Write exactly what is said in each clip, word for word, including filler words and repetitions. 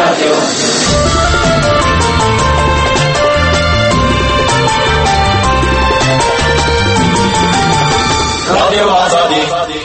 رادیو رادیو آزادی.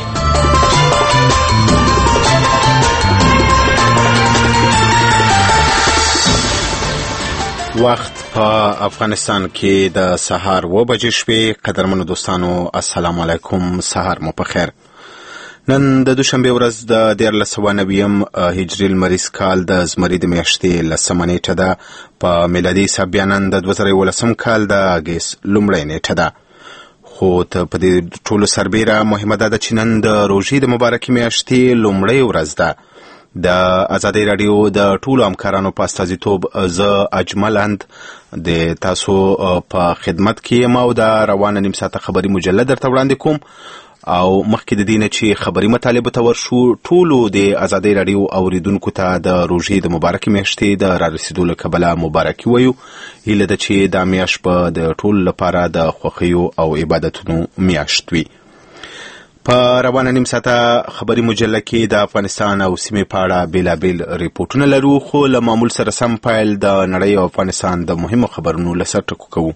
وخت په افغانستان کې د سهار و بجې شپې. قدرمنو دوستانو السلام علیکم، سهار مو په خیر. نن د دوشنبه ورځ د دیارلس سوه نویم هجري لمریز کال د زمري د میاشتې لسمه نیټه ده. په میلادي حساب بیا نن د دوه زره یولسم کال د اګست لومړۍ نیټه ده. خو ته په دې ټولو سربیره مهمه ده چې نن د روژې د مبارکې میاشتې لومړۍ ورځ ده. د ازادۍ راډیو د ټولو همکارانو په استازیتوب زه اجملند د تاسو په خدمت کې یم او د روانه نیم ساعته خبري مجله درته وړاندې کوم. او مخکې د دې نه چې خبري مطالبه ته ورشو، ټولو د ازادۍ راډیو اوریدونکو ته د روژې د مبارکې میاشتې د رارسېدو له کبله مبارکي وایو. هیله ده چې دا میاشت به د ټولو لپاره د خوښیو او عبادتونو میاشت وي. په روانه نیم ساعته خبري مجله کې د افغانستان او سیمې په اړه بیلابیل ریپورټونه لرو، خو له معمول سره سم پیل د نړۍ او افغانستان د مهمو خبرونو له سر ټکو کوو.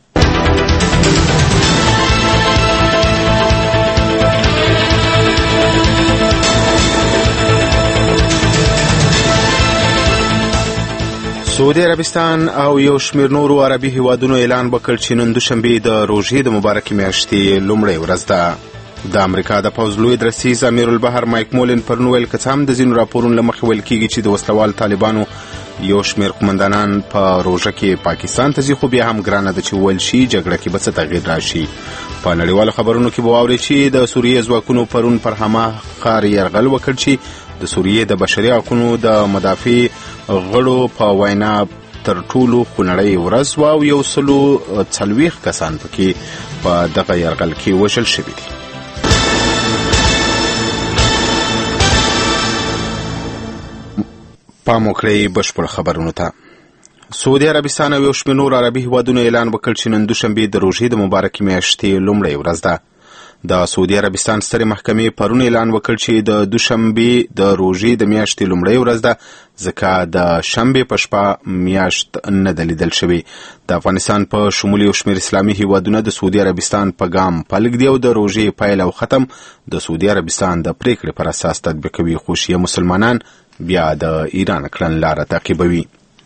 سعودي عربستان او یو شمېر نورو عربي هیوادونو اعلان وکړ چې نن دوشنبه د روژې د مبارکې میاشتې لومړۍ ورځ ده. د امریکا د پوځ لوی درسیز امیر البحر مایک مولن پرون ویل که څه هم د ځینو راپورونو له مخې ویل کېږي چې د وسلوال طالبانو یو شمېر قومندانان په روژه کې پاکستان ته ځي، خو بیا هم ګرانه ده چې وویل شي جګړه کې به څه تغییر راشي. په نړیوالو خبرونو کې به واورئ چې د سوریې ځواکونو پرون پر حما ښار یرغل وکړ چې د سوریې د بشري حقونو د مدافع غړو په وینا تر ټولو خونړۍ ورځ وه او یو سلو څلوېښت کسان پکې په دغه یرغل کې وژل شوي دي. پام وکړئ بشپړ خبرونو ته. سعودي عربستان او یو شمېر نور عربي هیوادونو اعلان وکړ چې نن دوشنبه د روژې د مبارکې میاشتې لومړۍ ورځ ده. د سعودي عربستان سترې محکمې پرون اعلان وکړ چې د دوشنبه د روژې د میاشتې لومړۍ ورځ ده، ځکه د شنبې په شپه میاشت نه ده لیدل شوې. د افغانستان په شمول یو شمېر اسلامي هیوادونه د سعودي عربستان په ګام پلګ دي او د روژې پیل او ختم د سعودي عربستان د پریکړې پر اساس تطبیقوي، خو شیعه مسلمانان بیا د ایران کړنلاره تعقیبوي.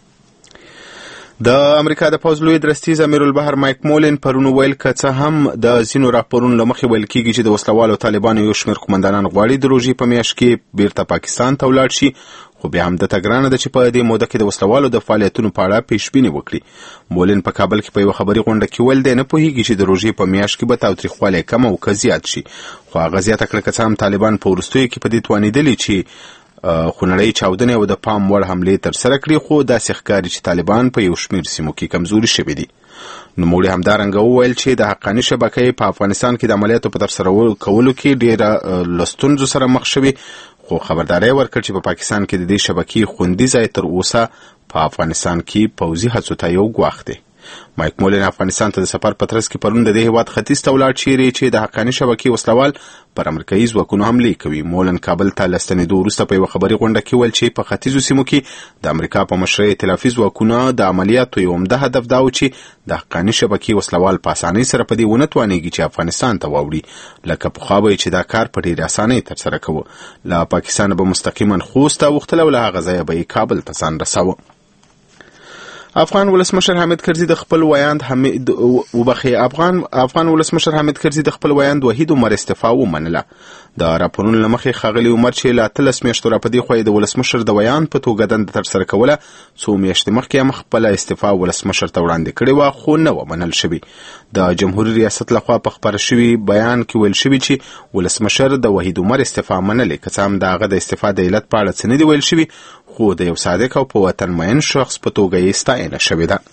د امریکا د پوځ لوی درستیز امیر البحر مایک مولن پرون ویل که څه هم د ځینو راپورونو له مخې ویل کېږي چې د وسلوالو طالبانو یو شمېر قومندانان غواړي د روژې په میاشت کې بیرته پاکستان ته ولاړ شي، خو بیا هم دته ګرانه ده چې په دې موده کې د وسلوالو د فعالیتونو په اړه پیشبیني وکړي. مولن په کابل کې په یوه خبري غونډه کې ویل دی نه پوهېږي چې د روژې په میاشت کې به تاوتریخوالی کم او که زیات شي، خو هغه زیاته کړه که څه هم طالبان په وروستیو کې په دې توانېدلي چې خونړۍ چاودنې او د پام وړ حملې ترسره کړي، خو داسې ښکاري چې طالبان په یو شمېر سیمو کې کمزوري شوي دي. نوموړي همدارنګه وویل چې د حقاني شبکې په افغانستان کې د عملیاتو په ترسره کولو کې ډېره له ستونزو سره مخ شوي، خو خبرداری ورکړ چې په پاکستان کې د دې شبکې خوندي ځای تر اوسه په افغانستان کې پوځي هڅو ته یو ګواښ دی. مایک مولن افغانستان ته د سفر په ترڅ کې پرون د دې هیواد ختیځ ته ولاړ چیرې چې د حقاني شبکې وسلوال پر امریکایي ځواکونو حملې کوي. مولن کابل ته له ستنېدو وروسته په یوه خبري غونډه کې ویل چې په ختیځو سیمو کې د امریکا په مشرۍ ائتلافي ځواکونه د عملیاتو یو عمده هدف دا و چې د حقاني شبکې وسلوال په اسانۍ سره په دې ونه توانېږي چې افغانستان ته واوړي، لکه پخوا به چې دا کار په ډېرې اسانۍ ترسره کوه. له پاکستانه به مستقیما خوست ته اوښتل او له هغه ځایه به یې کابل ته ځان رساوه. افغان ولسمشر حامد کرزي د خپل ویاند حمید وبخي افغان افغان ولسمشر حامد کرزي د خپل ویاند وحید عمر استعفا ومنله. د راپورونو له مخې ښاغلي عمر چې له اتلس میاشتو راپدې خوا د ولسمشر د ویاند په توګه دنده ترسره کوله، څو میاشتې مخکې هم خپله استعفا ولسمشر ته وړاندې کړې وه، خو نه وه منل شوې. د جمهوري ریاست لخوا په خپاره شوي بیان کې ویل شوي چې ولسمشر د وحید عمر استعفا منلې، که څه هم د هغه د استعفا د علت په اړه څه نه دي ویل شوي، خو د یو صادق او په وطن مین شخص په توګه یې ستاینه شوې ده.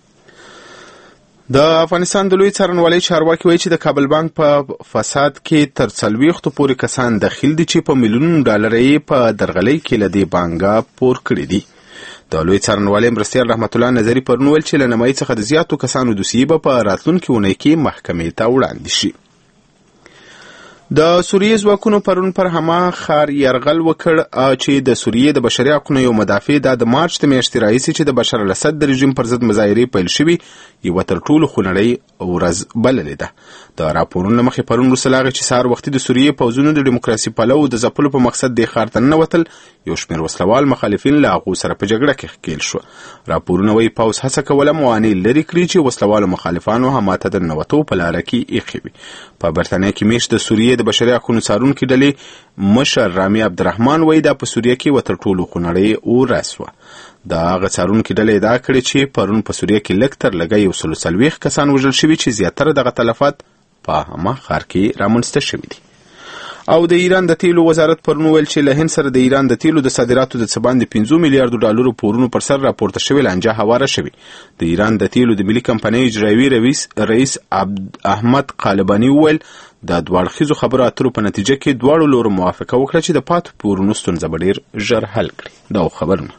د افغانستان د لوی څارنوالۍ چارواکي وایي چې د کابل بانک په فساد کې تر څلوېښتو پورې کسان دخیل دي چې په میلیونونو ډالر یې په درغلۍ کې له دې بانکه پور کړي دي. د لوی څارنوالۍ مرستیال رحمت الله نظري پرون ویل چې له نیمایي څخه د زیاتو کسانو دوسیې به په راتلونکې اونۍ کې محکمې ته وړاندې شي. د سوریې ځواکونو پرون پر حما ښار یرغل وکړ چې د سوریې د بشري حقوقو یو مدافع د مارچ د میاشتې راهیسې چې د بشر الاسد د رژیم پر ضد مظاهرې پیل شوي یوه تر ټولو خونړۍ ورځ بللې ده. د راپورونو مخې پرون وروسته له هغې چې سهار وختي د سوریې پوځونو د ډیموکراسي پلو د ځپلو په مقصد دې ښار ته ننوتل، یو شمېر وسلوال مخالفین له هغو سره په جګړه کې ښکېل شو. راپورونه وایي پوځ هڅه کوله موانع لرې کړي چې وسلوالو مخالفانو حما ته د ننوتو په لاره کې ایښې وي. په برتانیا کې میشت د سوریې د بشري حقوقو څارونکي ډلې مشر رامي عبدالرحمن وایي دا په سوریه کې یوه تر ټولو خونړۍ ورځ وه. د هغه څارونکي ډلې ادعا کړې چې پرون په سوریه کې لږ تر لږه یو سل څلوېښت کسان وژل شوي چې زیاتره دغه تلفات په حما ښار کې رامنځته شوي دي. او د ایران د تیلو وزارت پرون ویل چې له هند سره د ایران د تیلو د صادراتو د څه باندې پنځه میلیارډو ډالرو پورونو پر سر راپورته شوې لانجه هواره شوې. د ایران د تیلو د ملي کمپنۍ اجرایوي رئیس رئیس عبد احمد قالبانی ویل د دوه اړخیزو خبرو اترو په نتیجه کې دواړو لورو موافقه وکړه چې د پاتې پورونو ستونزه به ډېر ژر حل کړي. دا خبرونه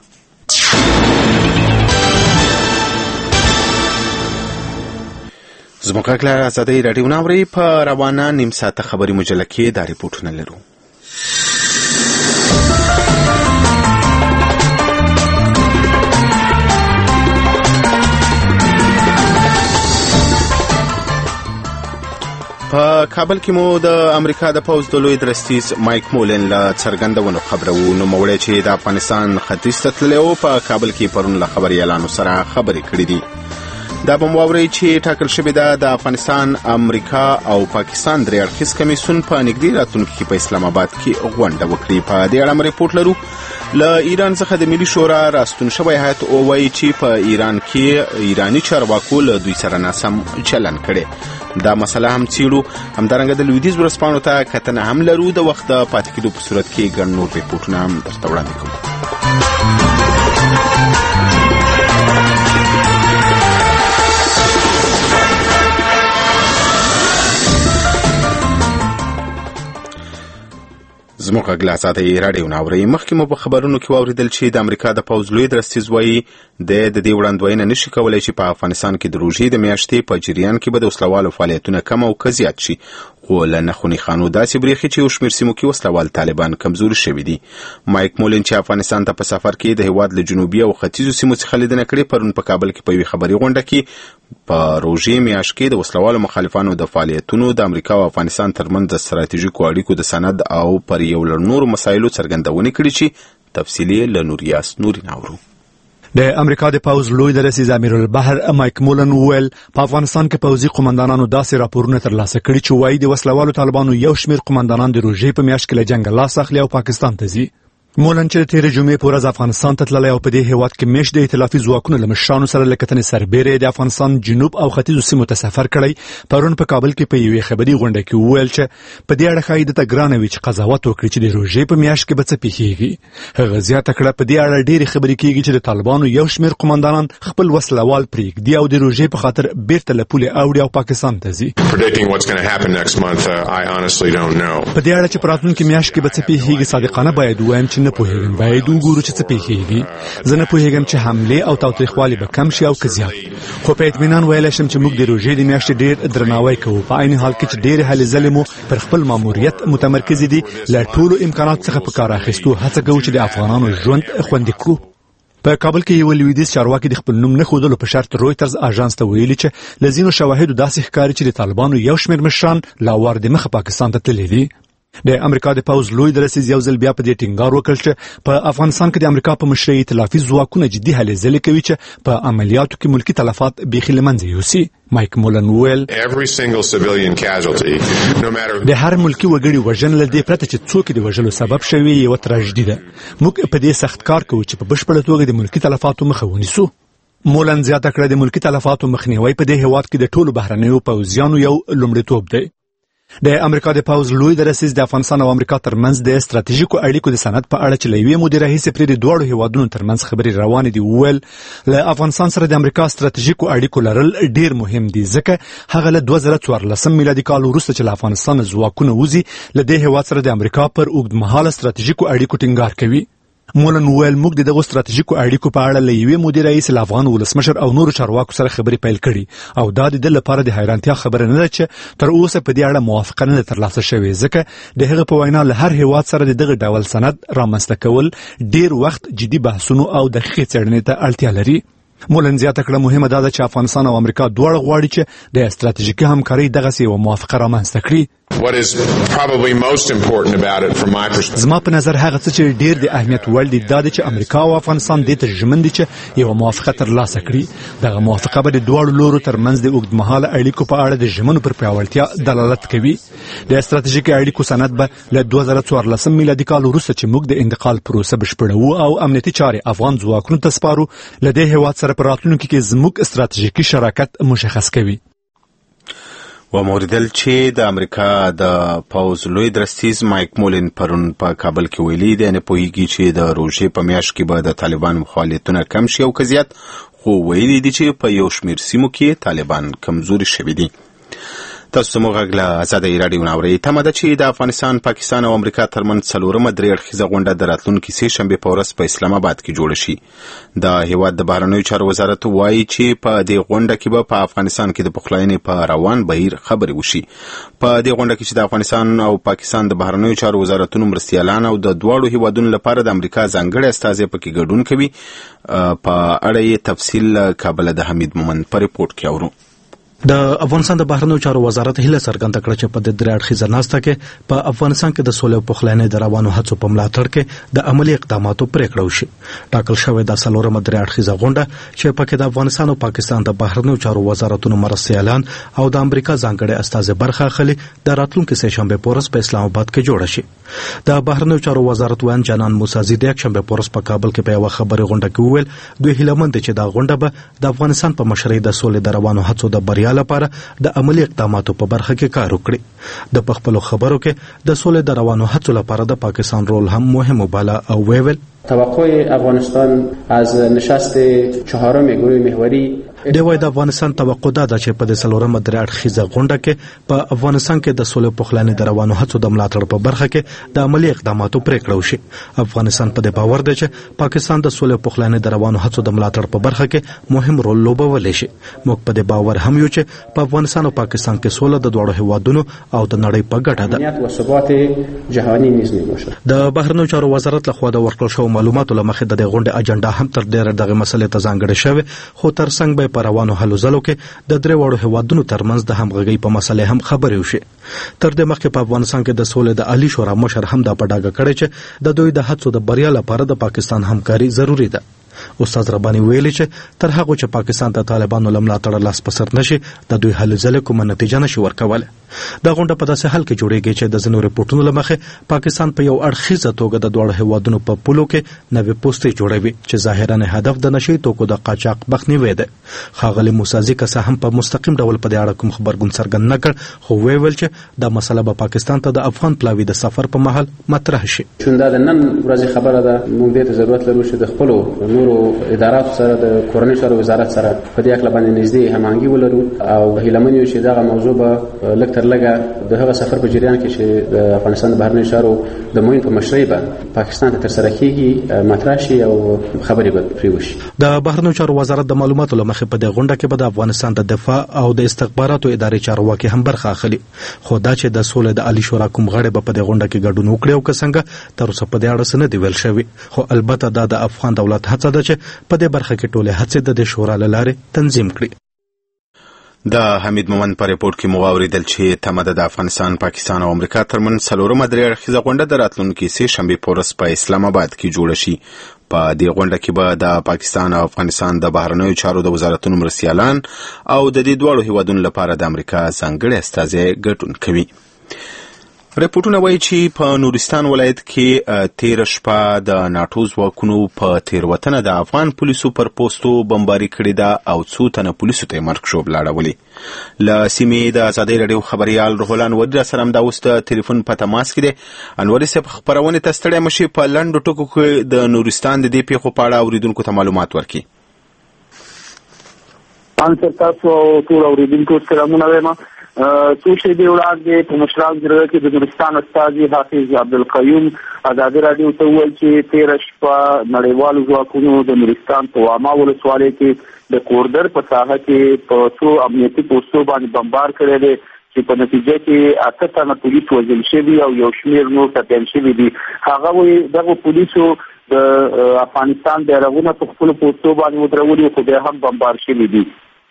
زموږ غږ له ازادۍ راډیو نه اورئ. په روانه نیم ساعته خبري مجله کې دا ریپورټونه لرو. په کابل کې مو د امریکا د پوځ د لوی درستیز مایک مولن له څرګندونو خبره و. نوموړی چې د افغانستان ختیځ ته تللی و په کابل کې پرون له خبریالانو سره خبرې کړې دي. دا به مو واورئ چې ټاکل شوې ده د افغانستان، امریکا او پاکستان درې اړخیز کمیسیون په نږدې راتلونکي کې په اسلام آباد کې غونډه وکړي. په دې اړه هم ریپورټ لرو. له ایران څخه د ملي شورا راستون شوی هیات ووایي چې په ایران کې ایراني چارواکو له دوی سره ناسم چلن کړی. دا مسله هم څیړو. همدارنګه د لویدیځ ورځپاڼو ته کتنه هم لرو. د وخت د پاتې کېدو په صورت کې ګڼ نور ریپورټونه هم درته وړاندې کوو. زموږ غږ له ازادۍ راډیو نه اورئ. مخکې مو په خبرونو کې واورېدل چې د امریکا د پوځ لوی درستیز وایي د د دې وړاندوینه نشي کولی چې په افغانستان کې د روژې د میاشتې په جریان کې به د وسلوالو فعالیتونه کم او که زیات شي. خو له نخوني خانو داسې برېښي چې یو شمېر سیمو کې وسلوال طالبان کمزوري شوي دي. مایک مولن چې افغانستان ته په سفر کې د هېواد له جنوبي او ختیځو سیمو څخه لیدنه کړې، پرون په کابل کې په یوې خبري غونډه کې په روژې میاشت کې د وسلوالو مخالفانو د فعالیتونو د امریکا او افغانستان ترمنځ د ستراتیژیکو اړیکو د سند او پر یو له نورو مسایلو څرګندونې کړې چې تفصیلي له نوریاس نوري ناورو. د امریکا د پوځ لوی درستیز امیر البحر مایک مولن ویل په افغانستان کې پوځي قومندانانو داسې راپورونه ترلاسه کړي چې وایي د وسلوالو طالبانو یو شمېر قومندانان د روژې په میاشت کې له جنګه لاس اخلي او پاکستان ته ځي. مولن چې د تېرې جمعې په ورځ افغانستان ته تللی او په دې هېواد کې میشت د ائتلافي ځواکونو له مشرانو سره له کتنې سربیره د افغانستان جنوب او ختیځو سیمو ته سفر کړی، پرون په کابل کې په یوې خبري غونډه کې وویل چې په دې اړه ښایي دته ګرانه وي چې قضاوت وکړي چې د روژې په میاشت کې به څه پیښیږي. هغه زیاته کړه په دې اړه ډېرې خبرې کېږي چې د طالبانو یو شمېر قومندانان خپل وسلوال پرېږدي او د روژې په خاطر بیرته له پولې اوړي او پاکستان ته ځي. په دې اړه چې په راتلونکي میاشت کې به څه پیښیږي صادقانه باید ووایم چې نه پوهېږم. باید وګورو چې څه پیښیږي. زه نه پوهېږم چې حملې او تاوتریخوالي به کم شي او که زیات. خو په اطمینان ویلی شم چې موږ د روژې د میاشتې ډېر درناوی کوو، په عین حال کې چې ډېرې هلې ځلې مو پر خپل ماموریت متمرکزې دي. له ټولو امکاناتو څخه په کار اخیستو هڅه کوو چې د افغانانو ژوند خوندي کړو. په کابل کې یو لویدیځ چارواکي د خپل نوم نه ښودلو په شرط رویترز اژانس ته ویلي چې له ځینو شواهدو داسې ښکاري چې د طالبانو یو شمېر مشران لا وار د مخه پاکستان ته تللي دي. د امریکا د پوځ لوی درستیز یو ځل بیا په دې ټینګار وکړ چې په افغانستان کې د امریکا په مشرۍ ائتلافي ځواکونه جدي هلې ځلې کوي چې په عملیاتو کې ملکي تلفات بیخي له منځه یوسي. مایک مولن ویل د هر ملکي وګړي وژنه له دې پرته چې څوک د وژلو سبب شوي یوه تراژدي ده. موږ په دې سخت کار کوو چې په بشپړه توګه د ملکي تلفاتو مخه ونیسو. مولن زیاته کړه د ملکي تلفاتو مخنیوی په دې هېواد کې د ټولو بهرنیو پوځیانو یو لومړیتوب دی. د امریکا د پوځ لوی درستیز د افغانستان او امریکا ترمنځ د ستراتیژیکو اړیکو د سند په اړه چې له یوې مودې راهیسې پرې د دواړو هېوادونو ترمنځ خبرې روانې دي وویل له افغانستان سره د امریکا ستراتیژیکو اړیکو لرل ډېر مهم دي، ځکه هغه له دوه زره څوارلسم میلادي کال وروسته چې له افغانستان ځواکونه وځي له دې هېواد سره د امریکا پر اوږدمهاله ستراتیژیکو اړیکو ټینګار کوي. مولن ویل موږ د دغه ستراتیژیکو اړیکو په اړه له یوې مودې راهیسې له افغان ولسمشر او نورو چارواکو سره خبرې پیل کړي او دا د دې لپاره د حیرانتیا خبره نه ده چې تر اوسه په دې اړه موافقه نه ترلاسه شوې ځکه د هغه په وینا له هر هیواد سره د دغه ډول سند رامنځته کول ډیر وخت جدي بحثونو او دقیقې څېړنې ته اړتیا لري. مولن زیاته کړه مهمه ده چې افغانستان او امریکا دواړه غواړي چې د استراتیژیکي همکارۍ دغسې یوه موافقه رامنځته کړي. What is probably most important about it from my perspective. زما په نظر هغه څه چې ډیر د اهمیت وړ دي دا چې امریکا او افغانستان دې ته ژمن دي چې یوه موافقه ترلاسه کړي. دغه موافقه به د دواړو لورو ترمنځ د اوږدمهاله اړیکو په اړه د ژمنو پر پیاوړتیا دلالت کوي. د استراتیژیکي اړیکو سند به له دوه زره څوارلسم میلادي کال وروسته چې موږ د انتقال پروسه بشپړوو او امنیتي چارې افغان ځواکونو ته سپارو له دې هیواد سره په راتلونکي کې زموږ استراتیژیکي شراکت مشخص کوي. و موریدل چې د امریکا د پوز لوی درستیز مایک مولن پرون په کابل کې ویلي دی نه پوهیږي چې د روژې په میاشت کې به د طالبان مخالفتونه کم شي او که زیات، خو ویلي دي چې په یو شمېر سیمو کې طالبان کمزوري شوي دي. تاسو زموږ غږ له ازادۍ راډیو نه اورئ. تمه ده چې د افغانستان، پاکستان او امریکا ترمنځ څلورمه درې اړخیزه غونډه د راتلونکي سې شنبې په ورځ په اسلام آباد کې جوړه شي. د هیواد د بهرنیو چارو وزارت وایي چې په دې غونډه کې به په افغانستان کې د پخلاینې په روان بهیر خبرې وشي. په دې غونډه کې چې د افغانستان او پاکستان د بهرنیو چارو وزارتونو مرستیالان او د دواړو هیوادونو لپاره د امریکا ځانګړی استازی پکې ګډون کوي، په اړه یې تفصیل کابل د حمید مومند په ریپورت کې اورو. د افغانستان د بهرنیو چارو وزارت هیله څرګنده کړه چې په دې درې اړخیزه ناسته کې په افغانستان کې د سولې او پخلاینې د روانو هڅو په ملاتړ کې د عملي اقداماتو پریکړه وشي. ټاکل شوې د څلورمه درې اړخیزه غونډه چې پکې د افغانستان او پاکستان د بهرنیو چارو وزارتونو مرستیالان او د امریکا ځانګړي استازي برخه اخلي د راتلونکي سې شنبې په ورځ په اسلام آباد کې جوړه شي. د بهرنیو چارو وزارت وان جانان موسازي د یک شنبې په ورځ په کابل کې په یوه خبري غونډه کې وویل دوی هیلهمند چې دا غونډه به د افغانستان په مشرۍ د سولې د روانو هڅو د بریا لپاره د عملي اقداماتو په برخه کې کار وکړي. د پخپلو خبرو کې د سولې د روانو هڅو لپاره د پاکستان رول هم مهم وباله او ویل توقع افغانستان از نشست چهارم گروه محوری د وای د افغانستان توقع ده چې په د څلورمه درې اړخیزه غونډه کې په افغانستان کې د سولې پخلاینې د روانو هڅو د ملاتړ په برخه کې د عملي اقداماتو پریکړه وشي. افغانستان په دې باور دی چې پاکستان د سولې پخلاینې د روانو هڅو د ملاتړ په برخه کې مهم رول لوبولی شي. موږ په دې باور هم یو چې په افغانستان او پاکستان کې سوله د دوړو هیوادونو او د نړۍ په ګټه ده. امنیت او ثبات جهانی نیز میباشه. د بهرنیو چارو وزارت لخوا د ورکړل شوو معلوماتو له مخې د غونډې اجنډا هم تر ډیره دغه مسلې ته ځانګړې شوې، خو ترڅنګ به په روانو هلو ځلو کې د درې وړو هیوادونو ترمنځ د همغږۍ په مسلې هم خبرې وشي. تر دې مخکې په افغانستان کې د سولې د عالی شورا مشر هم دا په ډاګه کړی چې د دوی د هڅو د بریا لپاره د پاکستان همکاري ضروری ده. استاد رباني ویلي چې تر هغه چې پاکستان ته طالبانو لملاتړ لاس پسر نشي د دوی هلو ځلې کومه نتیجه نشي ورکوله. دا غونډه په داسې حال کې جوړیږي چې د ځینو ریپورتونو له مخې پاکستان په یو اړخیزه توګه د دوړو هیوادونو په پولو کې نوې پوسټې جوړوي چې ظاهرا هدف د نشي توکو د قاچاق مخنیوي ده. ښاغلي موسازي که هم په مستقیم ډول په دې اړه کوم خبرګون څرګند نه کړ، خو ویل چې دا مسله به پاکستان ته د افغان پلاوي د سفر په مهال مطرح شي. چون دا د نن ورځې خبره ده، موږ دې ته ضرورت لرو چې د خپل نورو اداراتو سره د کورنۍ چارو وزارت سره په دې اړه باندې نږدې هماهنګي ولرو او هیلمن یو چې دا موضوع به لږ تر لږه د هغه سفر په جریان کې چې د افغانستان د بهرنیو چارو د معین په مشرۍ به پاکستان ته ترسره کیږي مطرح شي او خبرې به پرې وشي. د بهرنیو چارو وزارت د معلوماتو له مخې په دې غونډه کې به د افغانستان د دفاع او د استخباراتو ادارې چارواکي هم برخه اخلي، خو دا چې د سولې د عالی شورا کوم غړي به په دې غونډه کې ګډون وکړي او که څنګه تر اوسه په دې اړه څه نه دی ویل شوی، خو البته دا د افغان دولت هڅه ده چې په دې برخه کې ټولې هڅې د دې شورا له لارې تنظیم کړي. د حمید مومند په ریپورت کې مو واوریدل چې تمه ده د افغانستان، پاکستان او امریکا ترمنځ څلورمه درې اړخیزه غونډه د راتلونکي سې شنبې په ورځ په اسلام آباد کې جوړه شي. په دې غونډه کې به د پاکستان او افغانستان د بهرنیو چارو د وزارتونو مرستیالان او د دې دواړو هیوادونو لپاره د امریکا ځانګړي استازی ګډون کوي. ریپورتونه وایي چې په نورستان ولایت کې تیره شپه د ناټو ځواکونو په تیروتنه د افغان پولیسو پر پوستو بمباري کړې ده او څو تنه پولیسو ته یې مرګ ژوبله اړولې. له سیمې د ازادۍ راډیو خبریال روح الله انوري را سره همدا اوس د ټلیفون په تماس کې دی. انوري صاحب، خپرونې ته ستړی مشي، په لنډو ټکو کې د نورستان د دې پیښو په اړه اوریدونکو ته معلومات ورکړي. ان تاسو او ټول اوریدونکو سلامونه وایم. څو شېبې وړاندې په مشران جرګه کې د نورستان استازي حافظ عبدالقیوم ازادي راډیو ته وویل چې تېره شپه نړیوالو ځواکونو د نورستان په واما ولسوالۍ کې د کوردر په ساحه کې په څو امنیتي پوستو باندې بمبار کړی دی چې په نتیجه کې اته تنه پولیس وژل شوي او یو شمېر نور ټپیان شوي دي. هغه وایي دغو پولیسو د افغانستان بیرغونه په خپلو پوستو باندې ودرولي خو بیا هم بمبار شوي دي.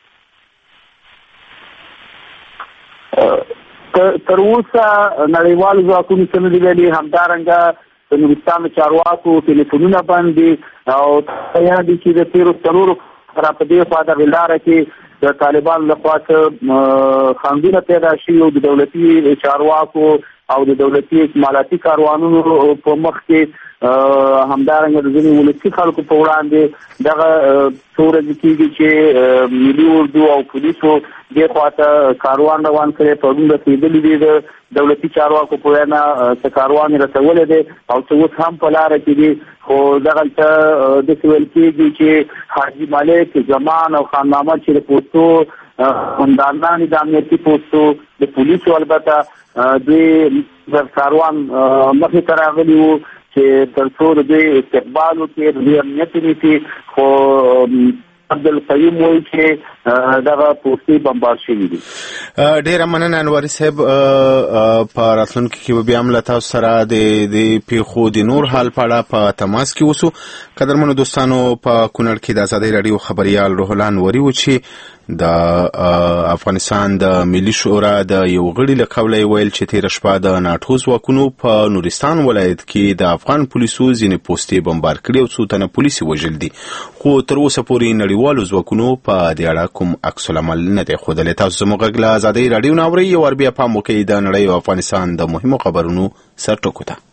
تر اوسه نړیوالو ځواکونو څه نه دي ویلي. همدارنګه د نورستان د چارواکو ټلیفونونه بند دي او یاد دي چې د تېرو څلورو را په دې خوا دغې لاره کې د طالبانو لخوا څه خنډونه پیدا شوي او د دولتي چارواکو او د دولتي اکمالاتي کاروانونو په مخ کې همدارنګه د ځینې ولسي خلکو په وړاندې دغه څو ورځې کېږي چې ملي اردو او پولیسو دې خوا ته کاروان روان کړی، پرون رسېدلي دي د دولتي چارواکو په وینا څه کاروان یې رسولی دی او څه اوس هم په لاره کې دي. خو دغلته داسې ویل کېږي چې حاجي مالک، زمان او خان محمد چې د پوستو قومندانان د امنیتي پوستو د پولیسو البته دوی کاروان مخې ته راغلي وو چې تر څو د دوی استقبال وکړي، د دوی امنیت ونیسي. خو عبدالقیوم وایي چې دغه پوستې بمبار شوي دي. ډېره مننه انواري صاحب. په راتلونکي کې به بیا هم له تاسو سره د پیښو د نور حال په اړه په تماس کې اوسو. قدرمنو دوستانو، په کونړ کې د ازادۍ راډیو خبریال روح الله انوري و چې د افغانستان د ملي شورا د یو غړي له قوله یې ویل چې تېره شپه د ناټو ځواکونو په نورستان ولایت کې د افغان پولیسو ځینې پوستې بمبار کړي او څو تنه پولیس یې وژل دي. خو تر اوسه پورې نړیوالو ځواکونو په دې اړه کوم عکس العمل نه دی ښودلی. تاسو زموږ غږ له ازادۍ راډیو نه اورئ. یو وار بیا پام وکړئ د نړۍ او افغانستان د مهمو خبرونو سرټکو ته.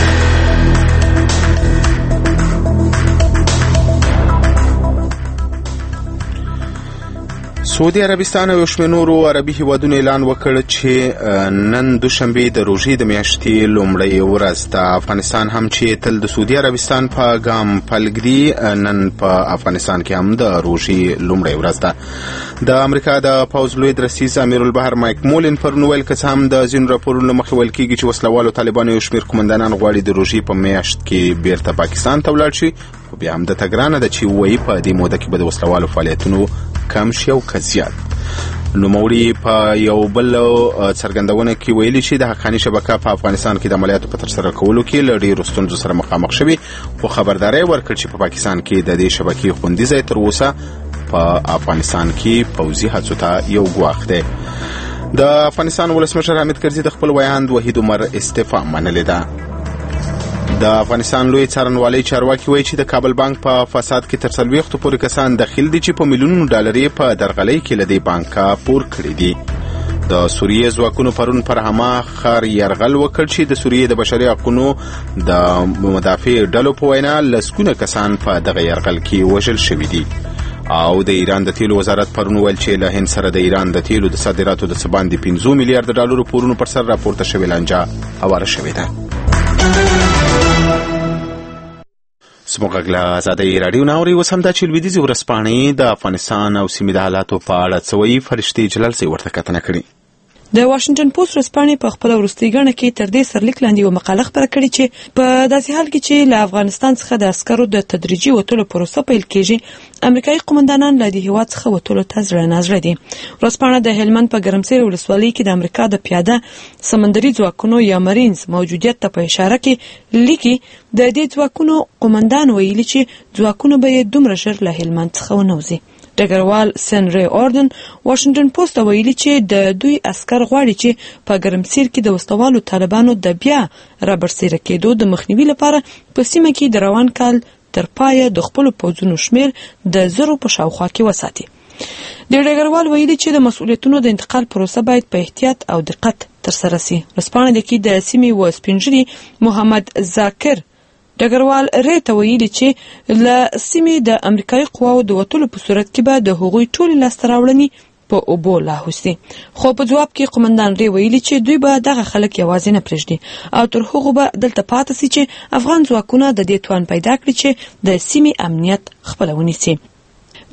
سعودي عربستان او شمېر نورو عربي هیوادونو اعلان وکړ چې نن دوشنبه د روژې د میاشتې لومړۍ ورځ ده. افغانستان هم چې تل د سعودي عربستان په ګام پلګدي، نن په افغانستان کې هم د روژې لومړۍ ورځ ده. د امریکا د پوځ لوی درستیز امیر البحر مایک مولن پرون ویل که څه هم د ځینو راپورونو مخې ویل کېږي چې وسلوالو طالبانو یو شمېر قومندانان غواړي د روژې په میاشت کې بیرته پاکستان ته ولاړ شي، خو بیا هم د تګرانه ده چې وایي په دې موده کې به د وسلوالو فعالیتونو کم شي او که زیات. نوموړي په یو بل څرګندونه کې ویلي چې د حقاني شبکه په افغانستان کې د عملیاتو په ترسره کولو کې له ډېرو ستونزو سره مخامخ شوي، خو خبرداری ورکړ چې په پاکستان کې د دې شبکې خوندي ځای تر اوسه په افغانستان کې پوځي هڅو ته یو ګواښ دی. د افغانستان ولسمشر حامد کرزي د خپل ویاند وحید عمر استعفا منلې ده. د افغانستان لوی څارنوالۍ چارواکي وایي چې د کابل بانک په فساد کې تر څلوېښتو پورې کسان دخیل دي چې په میلیونونو ډالر یې په درغلۍ کې له دې بانکه پور کړي دي. د سوریې ځواکونو پرون پر حما ښار یرغل وکړ چې د سوریې د بشري حقونو د مدافع ډلو په وینا لسګونه کسان په دغه یرغل کې وژل شوي دي. او د ایران د تیلو وزارت پرون ویل چې له هند سره د ایران د تیلو د صادراتو د څه باندې پنځه میلیارډ ډالرو پورونو پر سر راپورته شوې لانجه هواره شوې ده. زموږ غږ له ازادۍ راډیو نه اورئ. اوس همدا چې لویدیځې ورځپاڼې د افغانستان او سیمې د حالاتو په اړه څه وایي، فرشتې جلال صاحب ورته کتنه کړې. د واشنګټن پوسټ ورځپاڼې په خپل وروستۍ غاڼه کې تر دې سرلیک لاندې یو مقاله خپره کړې چې په داسې حال کې چې له افغانستان څخه د عسکرو د تدریجي وتلو پروسه پیل کېږي، امریکایي قومندانان له دې هیواد څخه وتلو ته زړه نازړه دي. ورځپاڼه د هلمند په ګرمسیر ولسوالۍ کې د امریکا د پیاده سمندري ځواکونو یا مارینز موجودیت ته په اشاره کې لیکي د دې ځواکونو قومندان ویلي چې ځواکونه به یې دومره ژر له هلمند څخه ونوځي. ډګروال سن ری اوردن واشنګټن پوسټ ویلي چې د دوی عسكر غواړي چې په ګرمسیر کې د وسوالو طالبانو د بیا رابرسېره کېدو د مخنیوي لپاره په سیمه کې د روان کال تر پایه د خپل پوځونو شمیر د زرو په شاوخوا کې وساتي. د ډګروال ویلي چې د مسؤلیتونو د انتقال پروسه باید په احتیاط او دقت ترسره شي. رسپانه د کې د سیمې و سپینجری محمد ذاکر ډګروال ریته ویلي چې له سیمې د امریکایي قواو د وتلو په صورت کې به د هغوی ټولې لاسته راوړنې په اوبو لاهوسي. خو په جواب کې قومندان ری ویلي چې دوی به دغه خلک یوازې نه پرېږدي او تر هغو به دلته پاتې سي چې افغان ځواکونه د دې توان پیدا کړي چې د سیمې امنیت خپله ونیسي.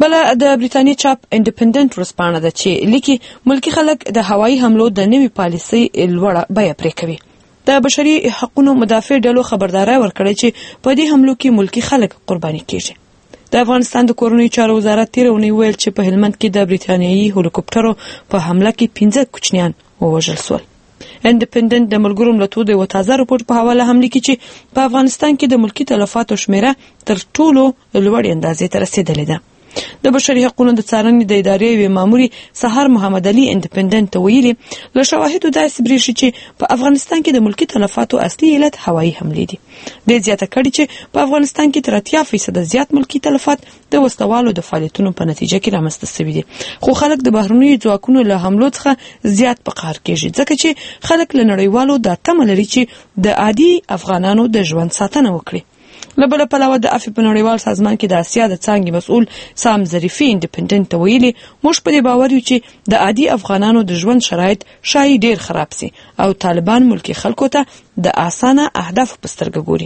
بل د بریټانیا چاپ انډیپندنت ورځپاڼه ده چې لیکي ملکی خلک د هوایي حملو د نوي پالیسۍ لوړه بیه پرې کوي. د بشري حقوقو مدافع ډلو خبرداري ورکړې چې په دې حملو کې ملکی خلک قرباني کیږي. د افغانستان د کورنیو چارو وزارت تیر اونۍ ویل چې په هلمند کې د بریټانیایي هلیکوپټرو په حمله کې پنځه کوچنیان ووژل شول. انډیپندنت د ملګرو ملتونو د یو تازه راپور په حواله هم لیکي چې په افغانستان کې د ملکی تلفاتو شمیره تر ټولو لوړې اندازې ته رسیدلې ده. د بشري حقوقو د څارنې د ادارې یو ماموري سحر محمد علي انډیپندنت ویلي له شواهدو داسې بریښي چې په افغانستان کې د ملکی تلفاتو اصلي علت هوایي حملې دي. د زیاته کړي چې په افغانستان کې تر اتیا فیصد زیات ملکی تلفات د وسلوالو د فعالیتونو په نتیجه کې رامنځته شوي دي، خو خلک د بهرنیو ځواکونو له حملو څخه زیات په قهر کېږي ځکه چې خلک له نړیوالو دا تمه لري چې د عادي افغانانو د ژوند ساتنه وکړي. له بله پلوه د افی په نړیوال سازمان کې د اسیا د څانګې مسؤل سام ظریفي انډیپندنت ویلي موږ په دې باور یو چې د عادي افغانانو د ژوند شرایط شایي ډیر خراب سي او طالبان ملکی خلکو ته د اسانه اهداف په سترګه ګوري.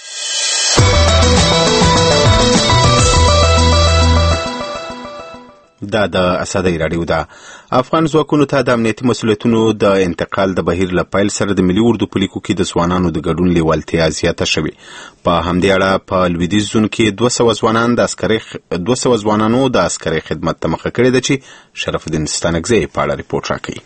دا د اسادۍ راډیو ده. افغان ځواکونو ته د امنیتي مسؤلیتونو د انتقال د بهیر له پیل سره د ملي اردو په لیکو کې د ځوانانو د ګډون لیوالتیا زیاته شوې. په همدې اړه په لویدیځ زون کې دوه سوه ځوانان د عسکري دوه سوه ځوانانو د عسکري خدمت ته مخه کړې ده چې شرف الدین ستانکزی په اړه ریپورټ راکوي.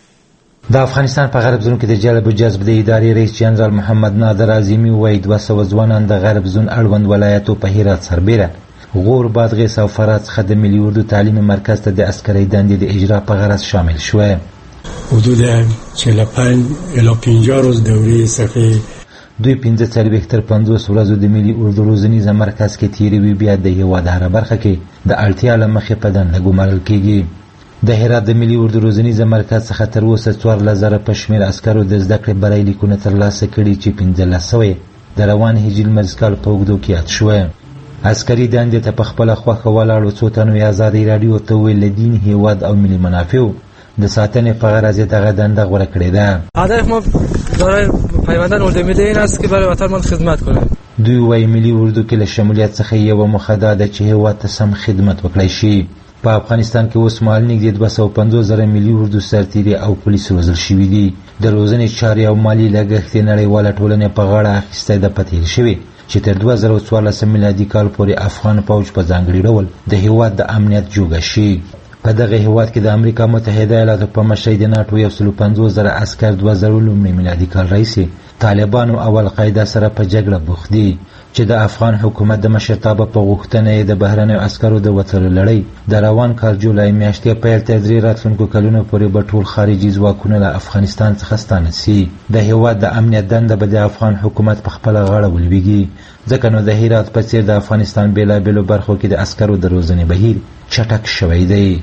د افغانستان په غرب زون کې د جلب و جذب د ادارې رئیس جنرال محمد نادر اعظمي وایي دوه سوه ځوانان د غرب زون اړوند ولایتو په هرات، سربیره، غور، بادغیس او فرات څخه د ملي اردو تعلیمي مرکز ته د عسکري دندې د اجرا په غرض شامل شوه. حدود چهل و پنج الی پنجاه روز دوره صفحه دوی پنځه څلوېښت تر پنځوس ورځو د ملي اردو روزنیز مرکز کې تیروي، بیا د هېواد هره برخه کې د اړتیا له مخې په دنده ګمارل کېږي. د هرات د ملي اردو روزنیز مرکز څخه تر اوسه څوارلس زره په شمېر عسکرو د زده کړې بری لیکونه ترلاسه کړي چې پنځلس سوه د روان هجري لمریز کال په اوږدو کې یاد شوه. عسکري دندې ته په خپله خوښه ولاړو څو تنو یې ازادۍ راډیو ته وویل له دین، هېواد او ملي منافعو د ساتنې په غرض یې دغه دنده غوره کړې ده. هدف ما برای پیوندن اردو ملی این است که برای وطن خدمت کنیم. دوی وایي ملي اردو کې له شمولیت څخه یوه موخه دا ده چې هېواد ته سم خدمت وکړی شي. په افغانستان کې اوس مهال نږدې دوه سوه پنځوس زره ملي اردو سرتیري او پولیس روزل شوي دي. د روزنې چارې او مالي لګښت یې نړیواله ټولنې په غاړه اخیستی ده. په تېر شوي چې تر دوه زره څوارلس میلادي کال پورې افغان پوځ په ځانګړي ډول د هېواد د امنیت جوګه شي. په دغه هېواد کې د امریکا متحده ایالاتو په مشرۍ د ناټو یو سل پنځوس زره عسکر دوه زره لومړي میلادي کال راهیسې طالبانو او القاعده سره په جګړه بوخت دي چې د افغان حکومت د مشرتابه په غوښتنه یې د بهرنیو عسکرو د وتلو لړۍ د روان کال جولای میاشتې پیل ته درې راتلونکو کلونو پورې به ټول خارجي ځواکونه له افغانستان څخه ستانه سي. د هېواد د امنیت دنده به د افغان حکومت په خپله غاړه ولویږي، ځکه نو د هرات په څېر د افغانستان بېلابېلو برخو کې د عسکرو د روزنې بهیر چټک شوی دی.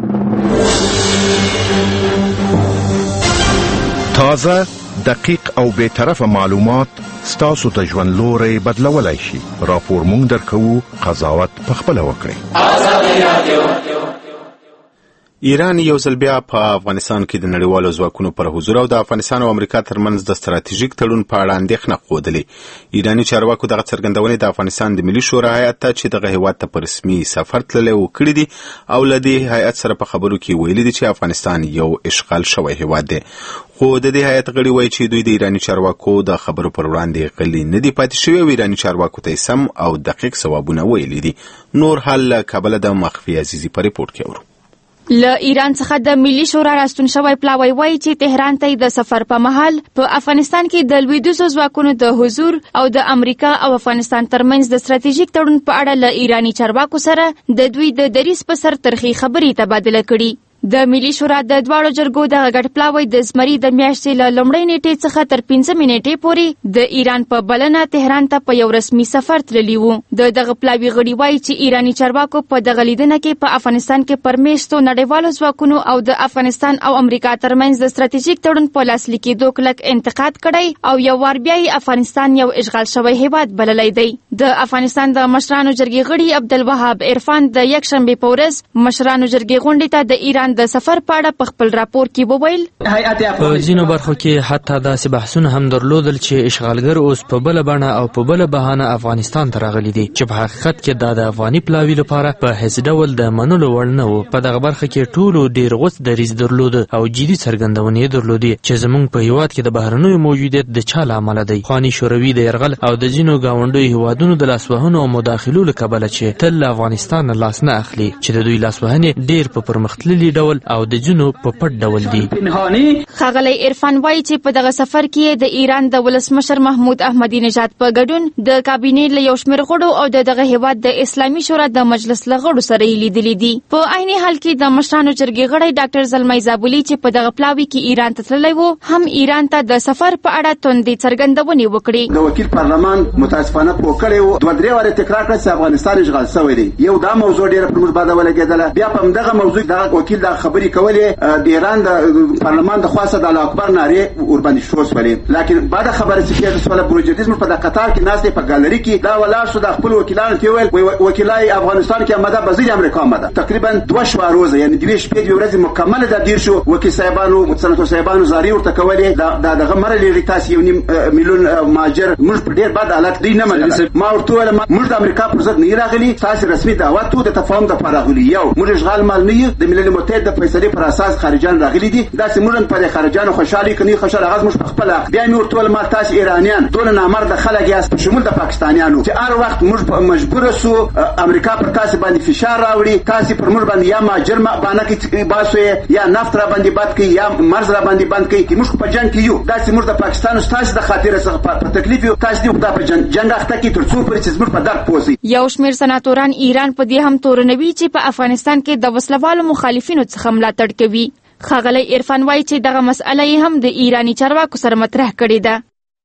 تازه، دقیق او بی‌طرفه معلومات ستاسو ته ژوند لوری بدلولی شي. راپور مونږ درکوو، قضاوت پخپله وکړئ. ایران یو ځل بیا په افغانستان کې د نړیوالو ځواکونو پر حضور او د افغانستان او امریکا ترمنځ د ستراتیژیک تړون په اړه اندېښنه ښودلې. ایراني چارواکو دغه څرګندونې د افغانستان د ملي شورا هیات ته چې دغه هېواد ته په رسمي سفر تللی و کړي دي او له دې هیات سره په خبرو کې ویلي دي چې افغانستان یو اشغال شوی هېواد دی. خو د دې هیات غړي وایي چې دوی د ایراني چارواکو د خبرو پر وړاندې غلي نه دي پاتې شوي او ایراني چارواکو ته سم او دقیق ځوابونه ویلي دي. نور حال له کابله د مخفي عزیزي په ریپورټ کې اورو. له ایران څخه د ملي شورا راستون شوی پلاوی وایي چې تهران ته د سفر په مهال په افغانستان کې د لویدیځو ځواکونو د حضور او د امریکا او افغانستان ترمنځ د ستراتیژیک تړون په اړه له ایراني چارواکو سره د دوی د دریځ په سر ترخی خبرې تبادله کړي. د ملي شورا د دواړو جرګو دغه ګډ پلاوی د زمري د میاشتې له لومړۍ نیټې څخه تر پنځمې نیټې پورې د ایران په بلنه تهران ته په یو رسمي سفر تللی وو. د دغه پلاوي غړي وایي چې ایراني چارواکو په دغه لیدنه کې په افغانستان کې پر میشتو نړیوالو ځواکونو او د افغانستان او امریکا ترمنځ د ستراتیژیک تړون په لاسلیک کېدو کلک انتقاد کړی او یو وار بیا یې افغانستان یو اشغال شوی هېواد بللی دی. د افغانستان د مشرانو جرګې غړي عبدالوهاب عرفان د یکشنبې په ورځ مشرانو جرګې غونډې ته د ایران ایران د سفر په اړه په خپل راپور کې وویل په ځینو برخو کې حتی داسې بحثونه هم درلودل چې اشغالګر اوس په بل بڼه او په بل بهانه افغانستان ته راغلي دي چې په حقیقت کې دا د افغاني پلاوي لپاره په هیڅ ډول د منلو وړ نه و. په دغه برخه کې ټولو ډیر غوڅ دریځ درلود او جدي څرګندونې درلودې چې زموږ په هیواد کې د بهرنیو موجودیت د چا له امله دی. خواني شوروي د یرغل او د ځینو ګاونډیو هیوادونو د لاسوهنو او مداخلو له کبله چې تل له افغانستان نه لاس نه اخلي چې د دوی لاسوهنې ډیر په پرمختللي ډول او د ځینو په پټ ډول دي. ښاغلی عرفان وایي چې په دغه سفر کې د ایران د ولسمشر محمود احمدي نژاد په ګډون د کابینې له یو شمېر غړو او د دغه هیواد د اسلامي شورا د مجلس له غړو سره یې لیدلي دي. په عیني حال کې د مشرانو جرګې غړی ډاکټر زلمی زابلي چې په دغه پلاوي کې ایران ته تللی و هم ایران ته د سفر په اړه توندې څرګندونې وکړې. د وکیل پارلمان متاسفانه پوه کړی و دوه درې وارې تکرار کړه چې افغانستان اشغال شوی دی. یو دا موضوع ډېره پر موږ باندې ولګېدله. بیا په همدغه موضوع دغه وکیل دا خبرې کولې د ایران د پارلمان د خوا څخه د الله اکبر نارې ورباندې شروع شولې. لیکن بعد خبره چې کېږي سوله بروجردیزم په د قطار کې ناست په ګالري کې دا ولاړ شو د خپل وکیلانو ته ویل وکیلای افغانستان کې آمده بزیر امریکا آمده تقریبا دوه شپه روزه یعنی دوه شپې دوه ورځې مکمل د دیر شو. وکیل صاحبانو سناتور صاحبانو زاری ورته کولې دا دغه مره لري تاسو یو نیم میلیون مهاجر موږ په ډېر بد حالت دی نه منل. ما ورته ویل موږ د امریکا پر ضد نه راغلي تاسو رسمي دعوت ته د تفاهم د راغلي یو موږ اشغال مال نه د ملل متحد د فیصلې پر اساس خارجان راغلي دي دا سیمون په خارجانو خوشحالي کني خوشاله غاز موږ خپل بیا مې ورته ویل ما تاسو ایرانیان دونه نامرد خلک یاست په شمول د پاکستانیانو چې هر وخت موږ مجبور سو امریکا پر تاسو باندې فشار راوړي تاسو پر موږ باندې یا ماجر ما باندې کې باسو یا نفت را باندې باد کې یا مرز را باندې باندې کې موږ په جنگ کې یو دا چې موږ د پاکستان تاسو د خاطر څخه په تکلیف یو تاسو دی په جنگ جنگ اخته کې تر څو پر چې موږ په درک پوسی. یو شمېر سناتوران ایران په دې هم تورنوي چې په افغانستان کې د وسلوالو مخالفینو څخه ملاتړ کوي. ښاغلی عرفان وایي چې دغه مسئله یې هم د ایرانی چارواکو سره مطرح کړې ده.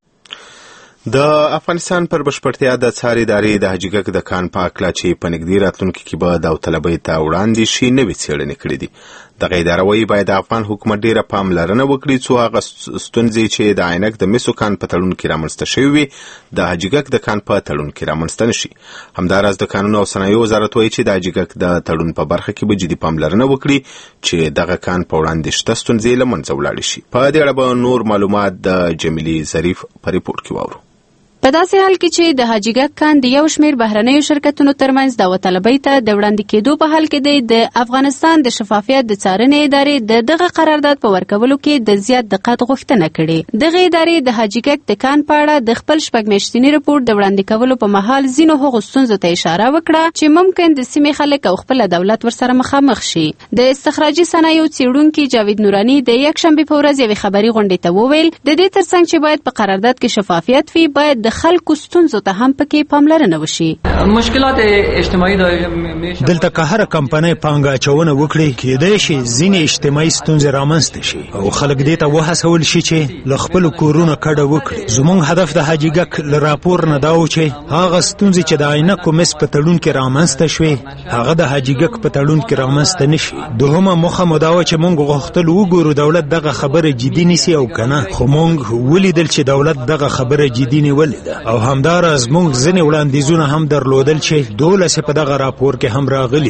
د افغانستان پر بشپړتیا د څار ادارې د حاجیګک د کان په هکله چې په نږدې راتلونکي کې به داوطلبۍ ته وړاندې شي نوې څېړنې کړې دي. دغه اداره وایي باید د افغان حکومت ډېره پاملرنه وکړي څو هغه ستونزې چې د عینک د مسو کان په تړون کې رامنځته شوي وي د حاجیګک د کان په تړون کې رامنځته نه شي. همداراز د کانونو او صنایعو وزارت وایي چې د حاجیګک د تړون په برخه کې به جدي پاملرنه وکړي چې دغه کان په وړاندې شته ستونزې له منځه ولاړې شي. په دې اړه به نور معلومات د جمیلې ظریف په ریپورټ کې واورو. په داسې حال کې چې د حاجیګک کان د یو شمېر بهرنیو شرکتونو ترمنځ داوطلبۍ ته د وړاندې کېدو په حال کې دی د افغانستان د شفافیت د څارنې ادارې د دغه قرارداد په ورکولو کې د زیات دقت غوښتنه کړې. دغه ادارې د حاجیګک د کان په اړه د خپل شپږ میاشتني رپورټ د وړاندې کولو په مهال ځینو هغو ستونزو ته اشاره وکړه چې ممکن د سیمې خلک او خپل دولت ورسره مخامخ شي. د استخراجي صنایعو څېړونکي جاوید نوراني د یکشنبې په ورځ یوې خبري غونډې ته وویل د دې ترڅنګ چې باید په قرارداد کې شفافیت وي باید د خلکو ستونزو ته هم پکې پاملرنه وشي. مشکلات اجتماعي دلته که هر کمپنۍ پانګه اچونه وکړي کېدای شي ځینې اجتماعي ستونزې رامنځته شي او خلک دې ته وهڅول شي چې له خپلو کورونو کډه وکړي. زموږ هدف د حاجیګک له راپور نه دا و چې هغه ستونزې چې د عینکو مس په تړون کې رامنځته شوې هغه د حاجیګک په تړون کې رامنځته نه شي. دوهمه موخه مو دا وه چې موږ غوښتل وګورو دولت دغه خبره جدي نیسي او که نه خو موږ ولیدل چې دولت دغه خبره جدي نیولې ده او همداراز موږ ځینې وړاندیزونه هم درلودل چې دولس په دغه راپور کې هم راغلي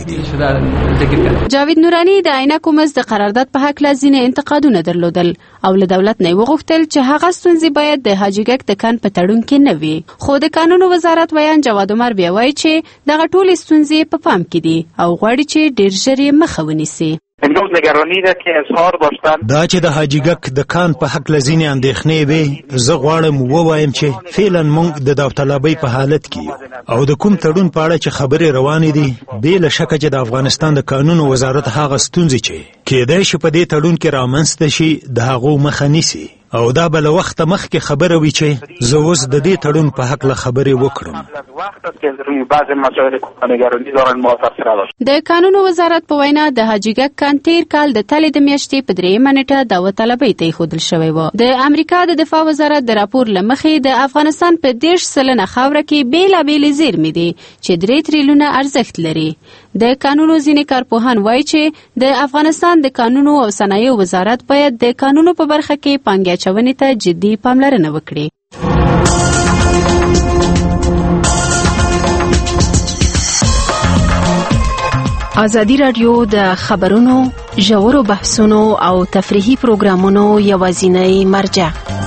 دي. جاوید نوراني د عینکو مس د قرارداد په هکله ځینې انتقادونه درلودل او له دولت نه یې وغوښتل چې هغه ستونزې باید د حاجیګک د کان په تړون کې نه وي. خو د قانونو وزارت ویان جواد عمر بیا وایي چې دغه ټولې ستونزې په پام کې دي او غواړي چې ډېر ژر یې مخه ونیسي. امروز نگرانی ده که اظهار داشتن دا چې د حاجیګک د کان په حق لزینې اندېښنې وي زه غواړم ووایم چې فعلا موږ د داوطلبۍ په حالت کې او د کوم تړون په اړه چې خبرې روانې دي بې له شکه چې د افغانستان د قانونو وزارت هغه ستونزې چې کېدای شي په دې تړون کې رامنځته شي د هغو مخه نیسي او دا به له وخته مخکې خبره وي چې زه اوس د دې تړون په هکله خبرې وکړم. د قانونو وزارت په وینا د حاجیګک کان تیر کال د تلې د میاشتې په درېیمه نیټه داوطلبۍ ته ایښودل شوی و. د امریکا د دفاع وزارت د راپور له مخې د افغانستان په دېرش سلنه خاوره کې بېلابېلې زیرمې دي چې درې تریلیونه ارزښت لري. د قانونو ځینې کارپوهان وایي چې د افغانستان د قانونو او صنایعو وزارت باید د قانونو په برخه کې پانګه اچونې ته جدي پاملرنه وکړي. ازادي راډیو د خبرونو ژورو بحثونو او تفریحي پروګرامونو یوازینی مرجع.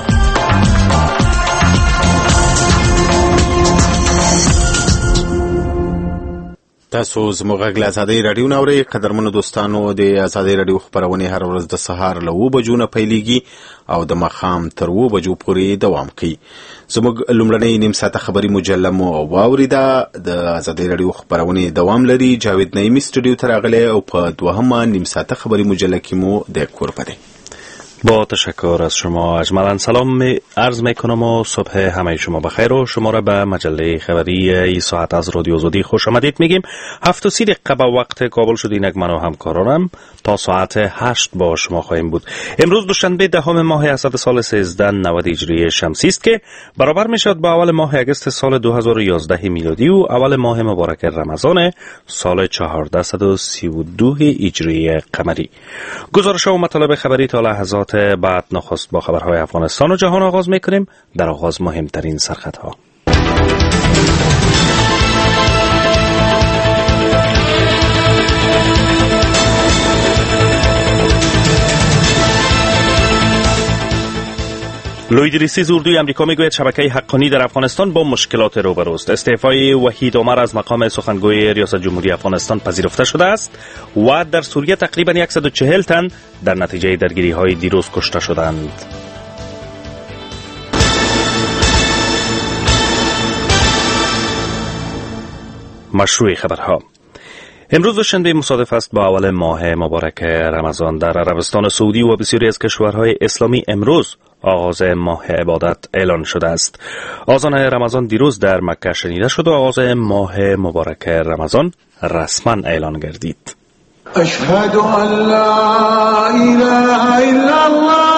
تاسو زموږ غږ له ازادۍ راډیو نه اورئ. قدرمنو دوستانو، د ازادۍ راډیو خپرونې هر ورځ د سهار له اوه بجو نه پیلېږي او د ماښام تر اوه بجو پورې دوام کوي. زموږ لومړنۍ نیم ساعته خبري مجله مو واورېده. د ازادۍ راډیو خپرونې دوام لري. جاوید نعیمی استودیو ته راغلی او په دوهمه نیم ساعته خبري مجله کې مو د کور پدی. با تشکر از شما. اجمالا سلام عرض میکنم و صبح همه شما بخیر و شما را به مجله خبری این ساعت از رادیو آزادی خوش آمدید میگیم. هفت و سی دقیقه به وقت کابل شد. اینک من و همکارانم تا ساعت هشت با شما خواهیم بود. امروز دوشنبه دهم ماه اسد سال سیزده نود هجری شمسی است که برابر میشد با اول ماه اگست سال دو هزار و یازده میلادی و اول ماه مبارک رمضان سال چهارصد و سی و دو هجری قمری. گزارش و مطالب خبری تا لحظات بعد نخست با خبرهای افغانستان و جهان آغاز میکنیم. در آغاز مهمترین سرخطها. لوید ریسیز اردوی امریکا میگوید شبکه حقانی در افغانستان با مشکلات روبروست. استعفای وحید عمر از مقام سخنگوی ریاست جمهوری افغانستان پذیرفته شده است و در سوریه تقریبا صد و چهل تن در نتیجه درگیری های دیروز کشته شدند. مشروع خبرها. امروز دوشنبه مصادف است با اول ماه مبارک رمضان. در عربستان سعودی و بسیاری از کشورهای اسلامی امروز آغاز ماه عبادت اعلان شده است. آذان رمضان دیروز در مکه شنیده شد و آغاز ماه مبارک رمضان رسما اعلان گردید. اشهد ان لا اله الا الله.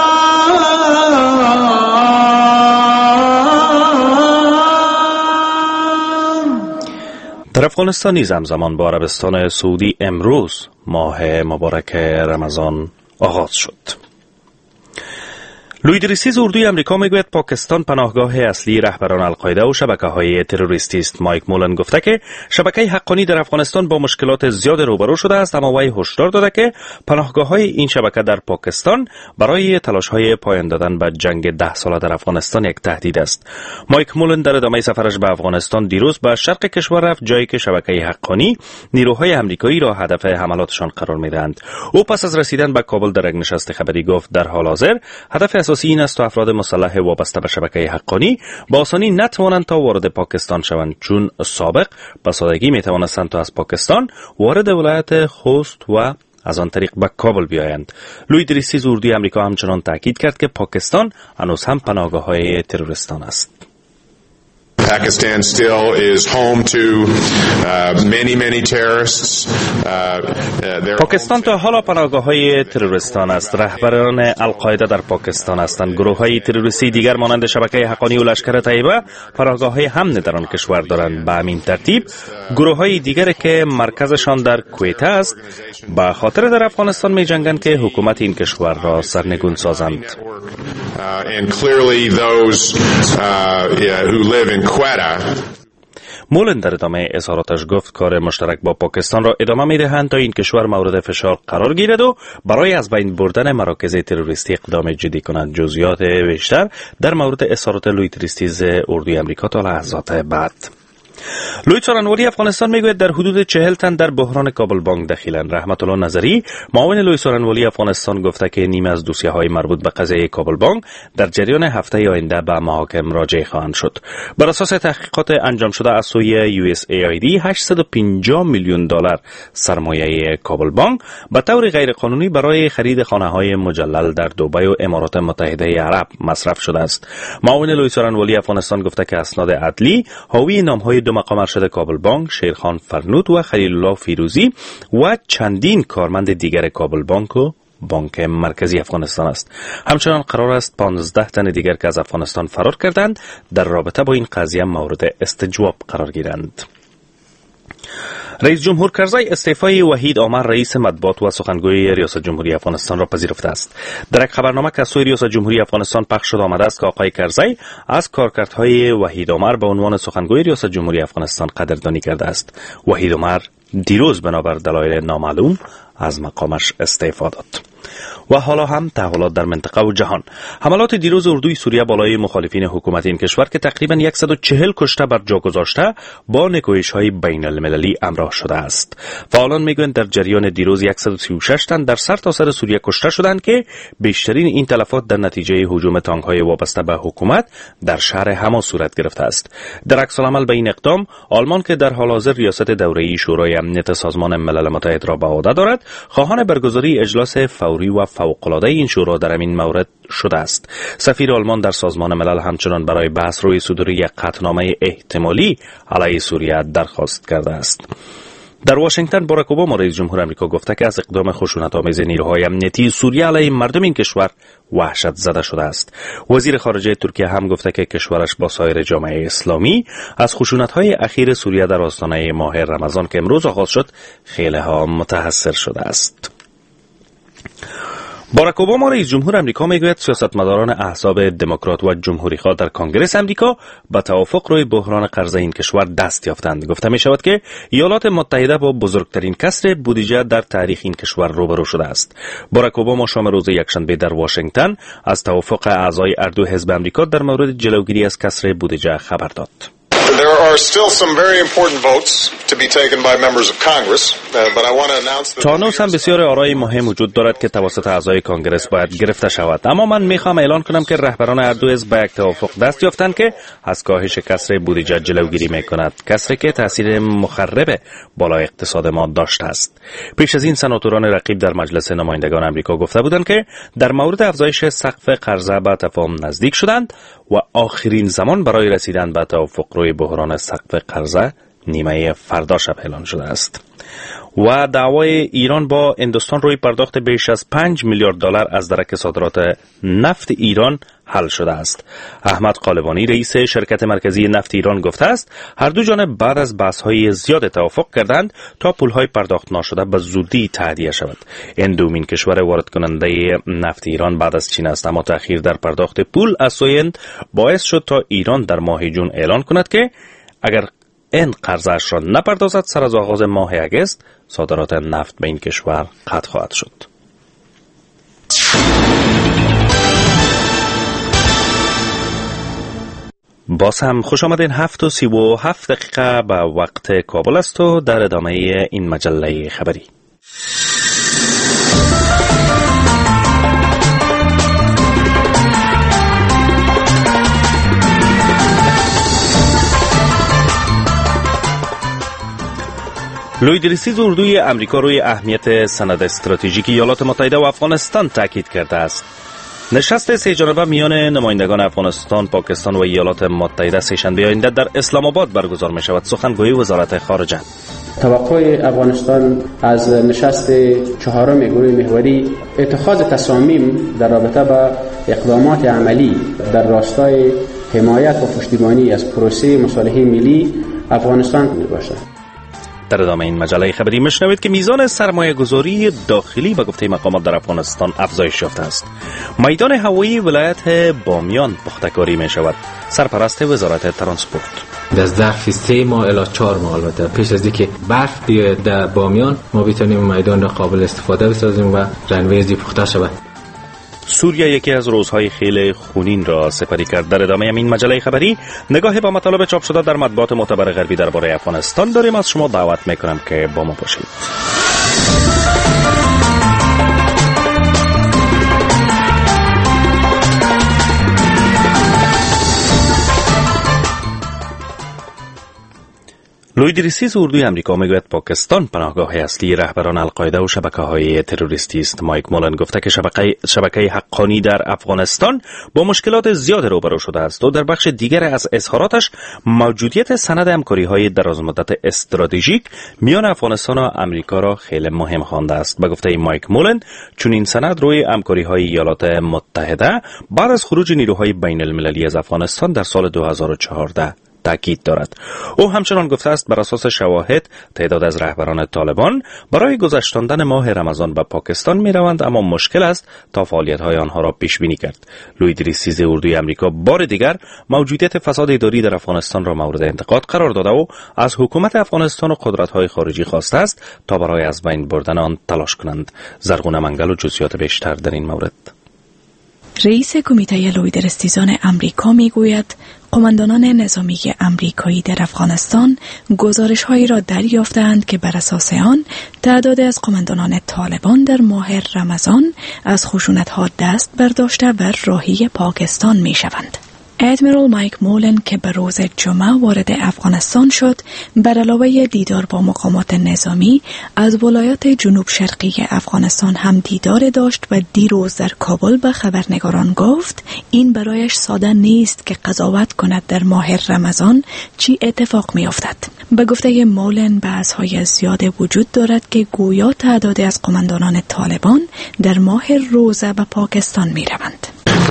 در افغانستان نیز همزمان با عربستان سعودی امروز ماه مبارک رمضان آغاز شد. لوید ریسیز اردوی امریکا میگوید پاکستان پناهگاه اصلی رهبران القاعده و شبکه‌های تروریستی است. مایک مولن گفته که شبکه حقانی در افغانستان با مشکلات زیاد روبرو شده است، اما وی هشدار داده که پناهگاه‌های این شبکه در پاکستان برای تلاش‌های پایان دادن به جنگ ده ساله در افغانستان یک تهدید است. مایک مولن در ادامه سفرش به افغانستان دیروز به شرق کشور رفت، جایی که شبکه حقانی نیروهای آمریکایی را هدف حملاتشان قرار می‌دهند. او پس از رسیدن به کابل در یک نشست خبری گفت در حال حاضر هدف اساسی این است تا افراد مسلح وابسته به شبکه حقانی با آسانی نتوانند تا وارد پاکستان شوند، چون سابق به سادگی میتوانستند تا از پاکستان وارد ولایت خوست و از آن طریق به کابل بیایند. لوید ریسیز اردوی امریکا همچنان تاکید کرد که پاکستان هنوز هم پناهگاه‌های تروریستان است. Pakistan still is home to uh, many many terrorists. Uh, پاکستان تا حالا پناهگاه‌های تروریستان است. رهبران القاعده در پاکستان هستند. گروه‌های تروریستی دیگر مانند شبکه حقانی و لشکر طیبه پناهگاه‌های امن در آن کشور دارند. به همین ترتیب گروه‌های دیگر که مرکزشان در کویت است به خاطر در افغانستان می‌جنگند که حکومت این کشور را سرنگون سازند. Uh, and clearly those uh, yeah, who live in Quetta. مولن در ادامه اظهاراتش گفت کار مشترک با پاکستان را ادامه می‌دهند تا این کشور مورد فشار قرار گیرد و برای از بین بردن مراکز تروریستی اقدام جدی کنند. جزئیات بیشتر در مورد اظهارات لوید ریسیز اردوی امریکا تا لحظات بعد. لوید سورانوالی افغانستان میگوید در حدود چهل تن در بحران کابل بانک دخیلند. رحمت الله نظری معاون لوید سورانوالی افغانستان گفته که نیمه از دوسیه‌های مربوط به قضیه کابل بانک در جریان هفته آینده به محاکم راجع خواهند شد. بر اساس تحقیقات انجام شده از سوی یو اس ای آی دی هشتصد و پنجاه میلیون دلار سرمایه کابل بانک به طور غیرقانونی برای خرید خانه‌های مجلل در دبی و امارات متحده عرب مصرف شده است. معاون لوید سورانوالی افغانستان گفته که اسناد عدلی حاوی نام‌های دو مقام ارشد کابل بانک، شیرخان فرنود و خلیل الله فیروزی و چندین کارمند دیگر کابل بانک و بانک مرکزی افغانستان است. همچنان قرار است پانزده تن دیگر که از افغانستان فرار کردند در رابطه با این قضیه مورد استجواب قرار گیرند. رئیس جمهور کرزی استعفای وحید عمر رئیس مطبوعات و سخنگوی ریاست جمهوری افغانستان را پذیرفته است. در یک خبرنامه که از سوی ریاست جمهوری افغانستان پخش شده آمده است که آقای کرزی از کارکردهای وحید عمر به عنوان سخنگوی ریاست جمهوری افغانستان قدردانی کرده است. وحید عمر دیروز بنابر دلایل نامعلوم از مقامش استعفا داد. و حالا هم تحولات در منطقه و جهان. حملات دیروز اردوی سوریه بالای مخالفین حکومت این کشور که تقریبا صد و چهل کشته بر جا گذاشته با نکوهش‌های بین المللی همراه شده است. فعالان میگویند در جریان دیروز صد و سی و شش تن در سرتاسر سوریه کشته شدند که بیشترین این تلفات در نتیجه هجوم تانک‌های وابسته به حکومت در شهر حما صورت گرفته است. در عکس العمل به این اقدام، آلمان که در حال حاضر ریاست دوره‌ای شورای امنیت سازمان ملل متحد را به عهده دارد، خواهان برگزاری اجلاس فوری و فوق‌العاده این شورا در این مورد شده است. سفیر آلمان در سازمان ملل همچنان برای بحث روی صدور یک قطعنامه احتمالی علیه سوریه درخواست کرده است. در واشنگتن باراک اوباما رئیس جمهور آمریکا گفته که از اقدام خشونت‌آمیز نیروهای امنیتی سوریه علیه مردم این کشور وحشت زده شده است. وزیر خارجه ترکیه هم گفته که کشورش با سایر جامعه اسلامی از خشونت‌های اخیر سوریه در آستانه ماه رمضان که امروز آغاز شد خیلی ها متأثر شده است. باراک اوباما رئیس جمهور آمریکا میگوید سیاستمداران احزاب دموکرات و جمهوری‌خواه در کنگره آمریکا با توافق روی بحران قرضه این کشور دست یافتند. گفته می شود که ایالات متحده با بزرگترین کسر بودجه در تاریخ این کشور روبرو شده است. باراک اوباما شام روز یکشنبه در واشنگتن از توافق اعضای هر دو حزب آمریکا در مورد جلوگیری از کسر بودجه خبر داد. There are still some very important votes to be taken by members of Congress, uh, but I want to announce that تانوس هم بسیار آرای مهم وجود دارد که توسط اعضای کانگرس باید گرفته شود. اما من میخوام اعلان کنم که رهبران هر دو حزب به یک توافق دست یافتند که از کاهش کسر بودجه جلوگیری میکند، کسری که تاثیر مخرب بالای اقتصاد ما داشته است. پیش از این سناتوران رقیب در مجلس نمایندگان آمریکا گفته بودند که در مورد افزایش سقف قرضه به تفاهم نزدیک شدند و آخرین زمان برای رسیدن به توافق روی بحران سقف قرضه نیمه فردا شب اعلان شده است. و دعوای ایران با هندوستان روی پرداخت بیش از پنج میلیارد دلار از درک صادرات نفت ایران حل شده است. احمد قالبانی رئیس شرکت مرکزی نفت ایران گفته است هر دو جانب بعد از بحث‌های زیاد توافق کردند تا پول‌های پرداخت نشده به زودی تهیه شود. این دومین کشور وارد کننده نفت ایران بعد از چین است، اما تأخیر در پرداخت پول از سوی هند باعث شد تا ایران در ماه جون اعلان کند که اگر این قرضش را نپردازد سر از آغاز ماه اگست صادرات نفت به این کشور قطع خواهد شد. باز هم خوش آمدین. هفت و سی و هفت دقیقه به وقت کابل است و در ادامه این مجله خبری. لوی دریسیز اردوی امریکا روی اهمیت سند استراتژیک ایالات متحده و افغانستان تاکید کرده است. نشست سه جانبه میان نمایندگان افغانستان، پاکستان و ایالات متحده سه‌شنبه آینده در اسلام آباد برگزار می شود. سخنگوی وزارت خارجه: توقع افغانستان از نشست چهارم گروه محوری اتخاذ تصامیم در رابطه با اقدامات عملی در راستای حمایت و پشتیبانی از پروسه مصالحه ملی افغانستان می باشد. در ادامه این مجله خبری میشنوید که میزان سرمایه گذاری داخلی به گفته مقامات در افغانستان افزایش یافته است. میدان هوایی ولایت بامیان پخته‌کاری می شود. سرپرست وزارت ترانسپورت: در ظرف سه ماه الی چهار ماه البته پیش از اینکه برف بیاید در بامیان ما بتونیم میدان را قابل استفاده بسازیم و رنویزی پخته شود. سوریه یکی از روزهای خیلی خونین را سپری کرد. در ادامه این مجله خبری نگاهی به مطالب چاپ شده در مطبوعات معتبر غربی درباره افغانستان داریم. از شما دعوت میکنم که با ما باشید. لوی دریسیز اردوی امریکا میگوید پاکستان پناهگاه اصلی رهبران القاعده و شبکه‌های تروریستی است. مایک مولن گفته که شبکه شبکه حقانی در افغانستان با مشکلات زیاد روبرو شده است و در بخش دیگر از اظهاراتش موجودیت سند همکاری‌های درازمدت استراتژیک میان افغانستان و امریکا را خیلی مهم خوانده است. به گفته مایک مولن چون این سند روی همکاری‌های ایالات متحده بعد از خروج نیروهای بین المللی از افغانستان در سال دو هزار و چهارده تاکید دارد. او همچنان گفته است بر اساس شواهد تعداد از رهبران طالبان برای گذشتاندن ماه رمضان به پاکستان می روند، اما مشکل است تا فعالیت‌های آنها را پیش بینی کرد. لوی ادریسی اردوی آمریکا بار دیگر موجودیت فساد اداری در افغانستان را مورد انتقاد قرار داده و از حکومت افغانستان و قدرت‌های خارجی خواسته است تا برای از بین بردن آن تلاش کنند. زرغونه منگل و جزئیات بیشتر در این مورد. رئیس کمیته لویدرستیزان امریکا میگوید قماندانان نظامی امریکایی در افغانستان گزارش‌هایی را دریافتند که بر اساس آن تعداد از قماندانان طالبان در ماه رمضان از خشونت‌ها دست برداشته و راهی پاکستان می‌شوند. ادمیرال مایک مولن که به روز جمعه وارد افغانستان شد، بر علاوه دیدار با مقامات نظامی از ولایات جنوب شرقی افغانستان هم دیدار داشت و دیروز در کابل به خبرنگاران گفت این برایش ساده نیست که قضاوت کند در ماه رمضان چی اتفاق می افتد. به گفته مولن بحث‌های زیاد وجود دارد که گویا تعداد از قماندانان طالبان در ماه روزه به پاکستان می روند.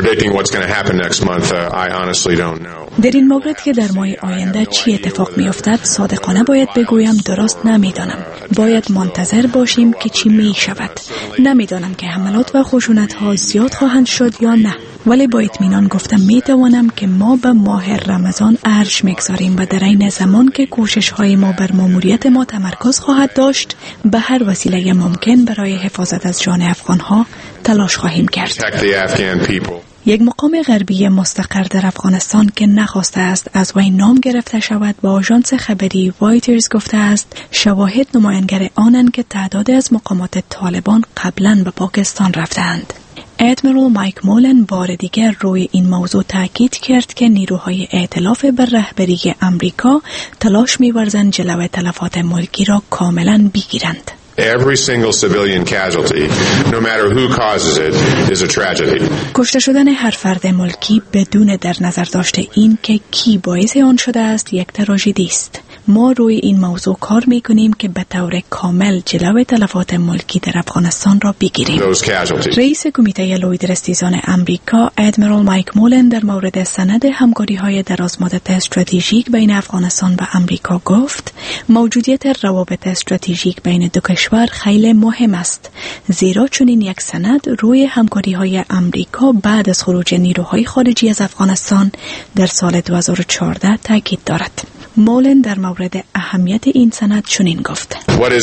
در این مورد که در ماه آینده چی اتفاق می افتد صادقانه باید بگویم درست نمیدانم. باید منتظر باشیم که چی می شود. نمیدانم که حملات و خشونت ها زیاد خواهند شد یا نه، ولی با اطمینان گفتم می توانم که ما به ماه رمضان ارج میگذاریم و در این زمان که کوشش های ما بر ماموریت ما تمرکز خواهد داشت به هر وسیله ممکن برای حفاظت از جان افغان ها تلاش خواهیم کرد. یک مقام غربی مستقر در افغانستان که نخواسته است از وی نام گرفته شود با آژانس خبری وایترز گفته است شواهد نمایانگر آنند که تعداد از مقامات طالبان قبلا به پاکستان رفتند. ادمیرال مایک مولن بار دیگر روی این موضوع تاکید کرد که نیروهای ائتلاف بر رهبری امریکا تلاش می‌ورزند جلوی تلفات ملکی را کاملا بگیرند. Every single civilian casualty, no matter who causes it, is a tragedy. کشته شدن هر فرد ملکی بدون در نظر داشته این که کی باعث آن شده است یک تراژدی است. ما روی این موضوع کار میکنیم که به طور کامل جلوی تلفات ملکی در افغانستان را بگیریم. رئیس کمیته لویدرستیزان امریکا ادمیرال مایک مولن در مورد سند همکاری‌های درازمدت استراتژیک بین افغانستان و امریکا گفت موجودیت روابط استراتژیک بین دو کشور خیلی مهم است، زیرا چنین یک سند روی همکاری‌های امریکا بعد از خروج نیروهای خارجی از افغانستان در سال دو هزار و چهارده تاکید دارد. مولن در مورد اهمیت این سند چنین گفت: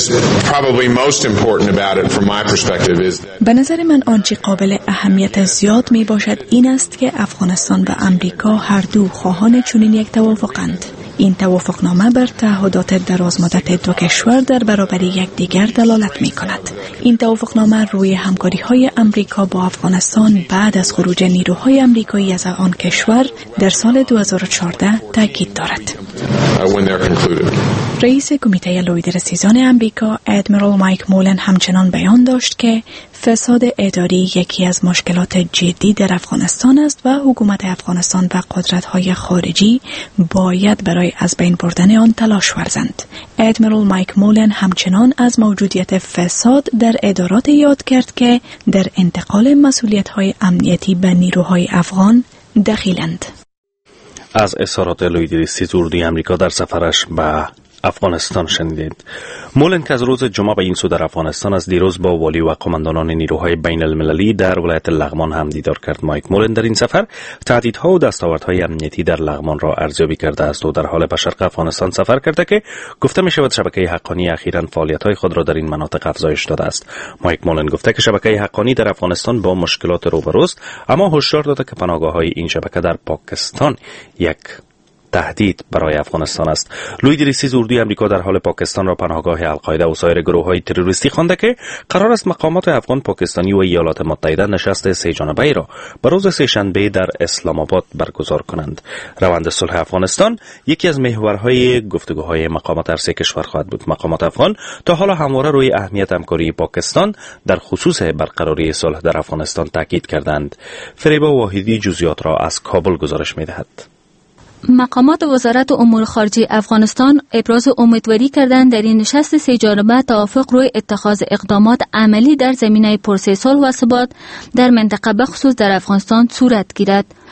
به نظر من آنچه قابل اهمیت زیاد می باشد این است که افغانستان و امریکا هر دو خواهان چنین یک توافقند. این توافقنامه بر تعهدات درازمدت دو کشور در برابر یکدیگر دلالت می کند. این توافقنامه روی همکاری‌های امریکا با افغانستان بعد از خروج نیروهای امریکایی از آن کشور در سال دو هزار و چهارده تاکید دارد. رئیس کمیته لویدرستیزان امریکا ادمیرال مایک مولن همچنان بیان داشت که فساد اداری یکی از مشکلات جدی در افغانستان است و حکومت افغانستان و قدرت‌های خارجی باید برای از بین بردن آن تلاش ورزند. ادمیرال مایک مولن همچنان از موجودیت فساد در ادارات یاد کرد که در انتقال مسئولیت‌های امنیتی به نیروهای افغان دخیلند. از اظهارات لوی ادریسی اردوی آمریکا در سفرش به افغانستان شنیدید. مولن که از روز جمعه به این سو در افغانستان از دیروز با والی و قماندانان نیروهای بین المللی در ولایت لغمان هم دیدار کرد. مایک مولن در این سفر تهدیدها و دستاوردهای امنیتی در لغمان را ارزیابی کرده است و در حال به شرق افغانستان سفر کرده که گفته می شود شبکه حقانی اخیراً فعالیت‌های خود را در این مناطق افزایش داده است. مایک مولن گفته که شبکه حقانی در افغانستان با مشکلات روبروست، اما هشدار داده که پناهگاه‌های این شبکه در پاکستان یک تهدید برای افغانستان است. لوی ادریسی اردوی آمریکا در حال پاکستان را پناهگاه القاعده و سایر گروه‌های تروریستی خوانده که قرار است مقامات افغان، پاکستانی و ایالات متحده نشست سه جانبه‌ای را به روز سه‌شنبه در اسلام آباد برگزار کنند. روند صلح افغانستان یکی از محورهای گفتگوهای مقامات هر سه کشور خواهد بود. مقامات افغان تا حالا همواره روی اهمیت همکاری پاکستان در خصوص برقراری صلح در افغانستان تاکید کردند. فریبا واحدی جزئیات را از کابل گزارش می‌دهد. مقامات وزارت امور خارجه افغانستان ابراز امیدواری کردند در این نشست سه جانبه توافق روی اتخاذ اقدامات عملی در زمینه پروسه صلح و ثبات در منطقه بخصوص در افغانستان صورت گیرد.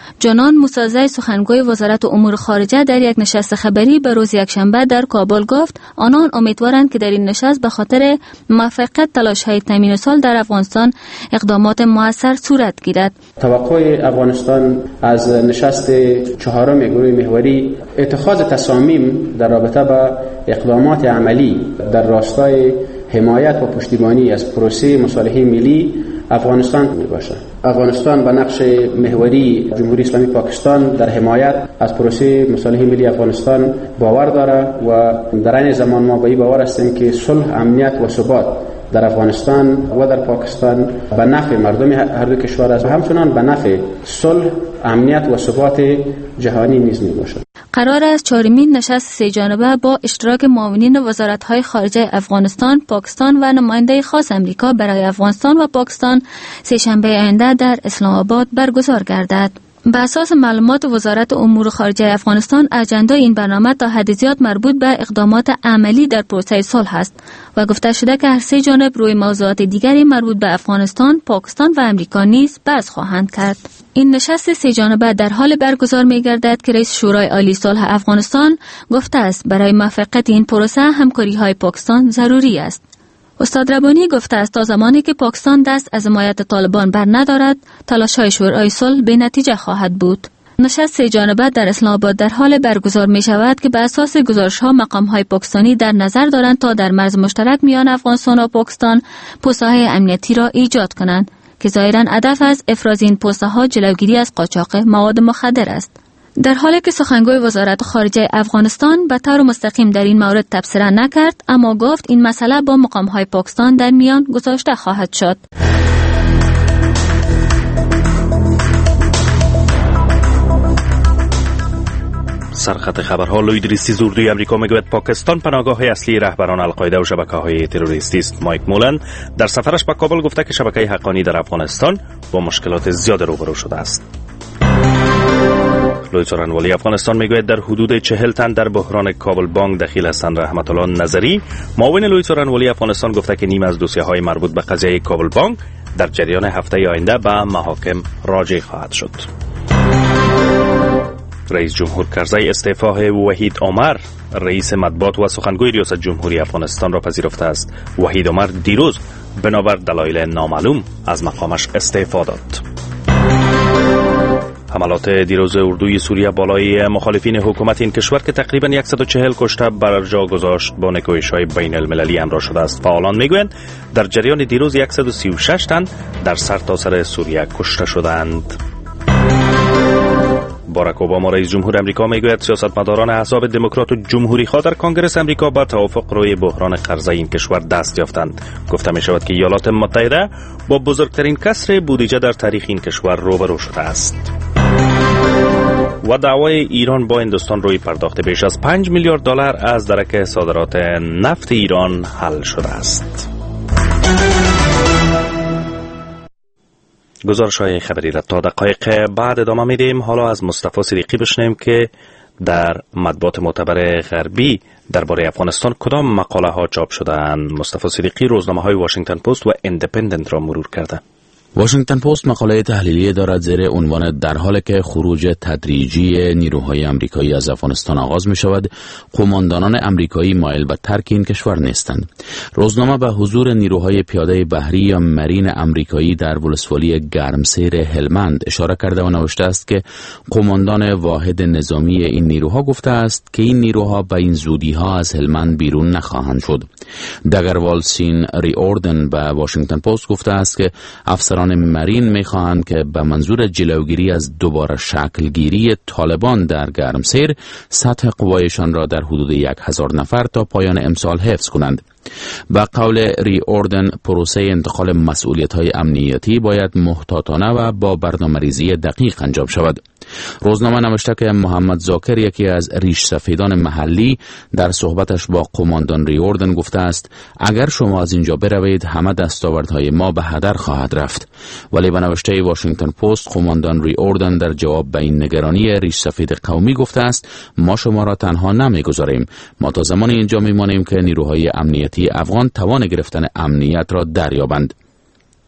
جانان موسازی سخنگوی وزارت امور خارجه در یک نشست خبری به روز یکشنبه در کابل گفت آنان امیدوارند که در این نشست به خاطر موفقیت تلاش‌های تامین صلح در افغانستان اقدامات موثر صورت گیرد. توقع افغانستان از نشست چهارم گروه محوری اتخاذ تصامیم در رابطه با اقدامات عملی در راستای حمایت و پشتیبانی از پروسه مصالحه ملی افغانستان می باشد. افغانستان به نقش محوری جمهوری اسلامی پاکستان در حمایت از پروسه مصالحه ملی افغانستان باور دارد و در این زمان ما به این باور هستیم که صلح، امنیت و ثبات در افغانستان و در پاکستان به نفع مردم هر دو کشور است و همچنان به نفع صلح، امنیت و ثبات جهانی نیز می باشد. قرار است چهارمین نشست سه جانبه با اشتراک معاونین وزارت‌های خارجه افغانستان، پاکستان و نماینده خاص امریکا برای افغانستان و پاکستان سه شنبه آینده در اسلام آباد برگزار گردد. به اساس معلومات وزارت امور خارجه افغانستان، اجنده این برنامه تا حد زیاد مربوط به اقدامات عملی در پروسه صلح است و گفته شده که هر سه جانب روی موضوعات دیگری مربوط به افغانستان، پاکستان و امریکا نیز بحث خواهند کرد. این نشست سه جانبه در حال برگزار می گردد که رئیس شورای عالی صلح افغانستان گفته است برای موفقیت این پروسه همکاری های پاکستان ضروری است. استاد ربانی گفته است تا زمانی که پاکستان دست از حمایت طالبان بر ندارد، تلاش‌های شورای صلح به نتیجه خواهد بود. نشست سه جانبه در اسلام آباد در حال برگزار می شود که به اساس گزارش‌ها مقام‌های پاکستانی در نظر دارند تا در مرز مشترک میان افغانستان و پاکستان پوسته‌های امنیتی را ایجاد کنند که ظاهراً هدف از افراز این پوسته‌ها جلوگیری از قاچاق مواد مخدر است. در حالی که سخنگوی وزارت خارجه افغانستان به طور مستقیم در این مورد تبصره نکرد، اما گفت این مسئله با مقام‌های پاکستان در میان گذاشته خواهد شد. سرخط خبرها لوید ریستی زوردوی امریکا میگوید پاکستان پناهگاه اصلی رهبران القاعده و شبکه‌های تروریستی است. مایک مولن در سفرش به کابل گفته که شبکه حقانی در افغانستان با مشکلات زیاد روبرو شده است. لوی څارنوالي افغانستان میگوید در حدود چهل تن در بحران کابل بانک دخیل هستند. رحمت الله نظری معاون لوی څارنوالي افغانستان گفته که نیم از دوسیه‌های مربوط به قضیه کابل بانک در جریان هفته آینده به محاکم راجع خواهد شد. رئیس جمهور کرزی استعفای وحید عمر رئیس مطبوعات و سخنگوی ریاست جمهوری افغانستان را پذیرفته است. وحید عمر دیروز بنابر دلایل نامعلوم از مقامش استعفا داد. حملات دیروز اردوی سوریه بالای مخالفین حکومت این کشور که تقریبا صد و چهل کشته بر جا گذاشت با نکوهش‌های بین المللی همراه شده است. فعالان میگویند در جریان دیروز صد و سی و شش تن در سرتاسر سوریه کشته شدند. باراک اوباما رئیس جمهور امریکا میگوید سیاستمداران احزاب دموکرات و جمهوری خواه در کنگره امریکا با توافق روی بحران قرضه این کشور دست یافتند. گفته می شود که ایالات متحده با بزرگترین کسر بودجه در تاریخ این کشور روبرو شده است. و دعوای ایران با هندوستان روی پرداخت بیش از پنج میلیارد دلار از درک صادرات نفت ایران حل شده است. گزارش‌های خبری را تا دقایق بعد ادامه میدیم. حالا از مصطفی صدیقی بشنویم که در مطبوعات معتبر غربی درباره افغانستان کدام مقاله ها چاپ شده‌اند. مصطفی صدیقی روزنامه‌های واشنگتن پست و ایندیپندنت را مرور کرده. واشنگتن پست مقاله تحلیلی دارد زیر عنوان در حالی که خروج تدریجی نیروهای آمریکایی از افغانستان آغاز می شود، قماندانان آمریکایی مایل به ترک این کشور نیستند. روزنامه به حضور نیروهای پیاده بحری یا مرین آمریکایی در ولسوالی گرمسیر هلمند اشاره کرده و نوشته است که قماندان واحد نظامی این نیروها گفته است که این نیروها به این زودی ها از هلمند بیرون نخواهند شد. دگروال سین ریوردن به واشنگتن پست گفته است که افسران مرین می‌خواهند که به منظور جلوگیری از دوباره شکلگیری طالبان در گرمسیر سطح قوایشان را در حدود یک هزار نفر تا پایان امسال حفظ کنند. با قول ریوردن پروسه انتقال مسئولیت‌های امنیتی باید محتاطانه و با برنامه‌ریزی دقیق انجام شود. روزنامه نوشته که محمد زاکر یکی از ریش سفیدان محلی در صحبتش با قماندان ریوردن گفته است اگر شما از اینجا بروید همه دستاوردهای ما به هدر خواهد رفت. ولی به نوشته واشنگتن پست قماندان ریوردن در جواب به این نگرانی ریش سفید قومی گفته است ما شما را تنها نمیگذاریم، ما تا زمانی اینجا میمانیم که نیروهای امنیتی افغان توان گرفتن امنیت را دریابند.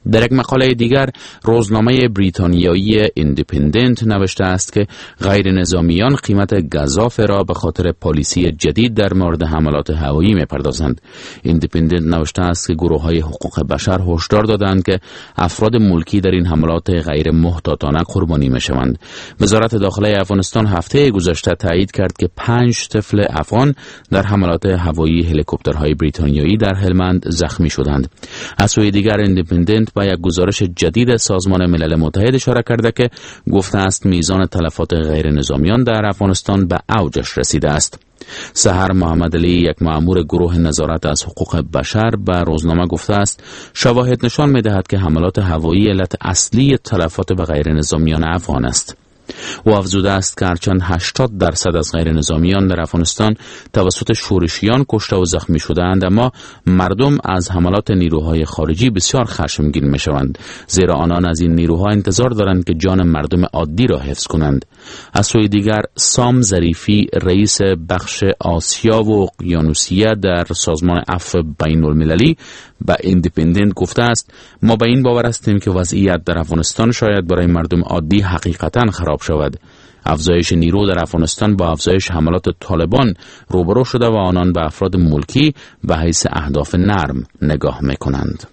در یک مقاله دیگر روزنامه بریتانیایی ایندیپندنت نوشته است که غیر نظامیان قیمت گزاف را به خاطر پالیسی جدید در مورد حملات هوایی می‌پردازند. ایندیپندنت نوشته است که گروه‌های حقوق بشر هشدار دادند که افراد ملکی در این حملات غیر محتاطانه قربانی می‌شوند. وزارت داخله افغانستان هفته گذشته تایید کرد که پنج طفل افغان در حملات هوایی هلیکوپترهای بریتانیایی در هلمند زخمی شدند. از سوی دیگر ایندیپندنت با یک گزارش جدید سازمان ملل متحد اشاره کرده که گفته است میزان تلفات غیر نظامیان در افغانستان به اوجش رسیده است. سحر محمد علی، یک مأمور گروه نظارت از حقوق بشر، به روزنامه گفته است شواهد نشان می‌دهد که حملات هوایی علت اصلی تلفات به غیر نظامیان افغان است. او افزوده است که هرچند هشتاد درصد از غیر نظامیان در افغانستان توسط شورشیان کشته و زخمی شده‌اند، اما مردم از حملات نیروهای خارجی بسیار خشمگین می‌شوند، زیرا آنان از این نیروها انتظار دارند که جان مردم عادی را حفظ کنند. از سوی دیگر سام ظریفی، رئیس بخش آسیا و اقیانوسیه در سازمان عفو بین المللی، به ایندیپندنت گفته است ما به این باور هستیم که وضعیت در افغانستان شاید برای مردم عادی حقیقتاً خراب شود. افزایش نیرو در افغانستان با افزایش حملات طالبان روبرو شده و آنان به افراد ملکی به حیث اهداف نرم نگاه می‌کنند.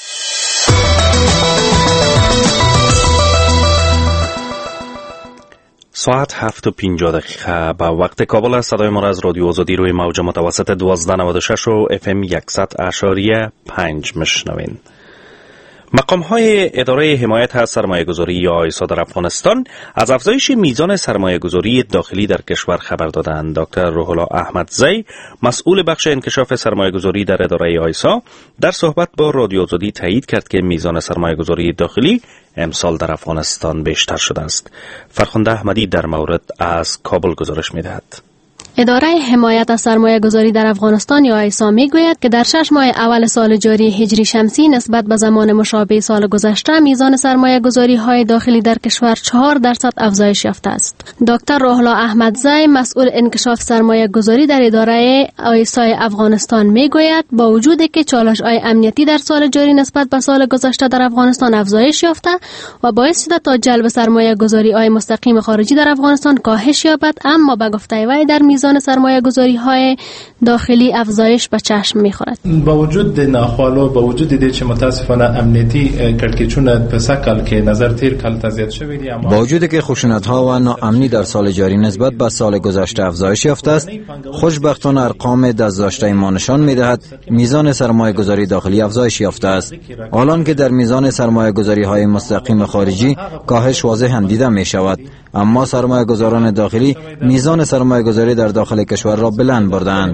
ساعت هفت و پنجاه دقیقه به وقت کابل است. صدای ما را از رادیو آزادی روی موج متوسط دوازده نود و شش و اف ام صد اشاریه پنج میشنوین. مقام های اداره حمایت از سرمایه گذاری یا آیسا در افغانستان از افزایش میزان سرمایه گذاری داخلی در کشور خبر دادند. دکتر روح الله احمدزی، مسئول بخش انکشاف سرمایه گذاری در اداره آیسا، در صحبت با رادیو آزادی تایید کرد که میزان سرمایه گذاری داخلی امسال در افغانستان بیشتر شده است. فرخنده احمدی در مورد از کابل گزارش می‌دهد. اداره حمایت از سرمایه گذاری در افغانستان یا آیسا می گوید که در شش ماه اول سال جاری هجری شمسی نسبت به زمان مشابه سال گذشته میزان سرمایه گذاری های داخلی در کشور چهار درصد افزایش یافته است. دکتر روح الله احمدزی، مسئول انکشاف سرمایه گذاری در اداره آیسا افغانستان می گوید با وجودی که چالش های امنیتی در سال جاری نسبت به سال گذشته در افغانستان افزایش یافته و باعث شده تا جلب سرمایه گذاری های مستقیم خارجی در افغانستان کاهش یابد، اما به گفته وی در میزان سرمایه گذاری های داخلی افزایش به چشم میخورد. با وجود ناخوالو، با وجود دی چې متاسفانه امنیتی کړکېچونه په سکل کې نظر تیر کال تزیات شوی دی، با وجودی که خشونت ها و ناامنی در سال جاری نسبت به سال گذشته افزایش یافته است، خوشبختانه ارقام دستداشته ما نشان میدهد میزان سرمایه گذاری داخلی افزایش یافته است، حالان که در میزان سرمایه گذاری های مستقیم خارجی کاهش واضحاً دیده می شود، اما سرمایه گذاران داخلی میزان سرمایه گذاری در داخل کشور را بلند بردند.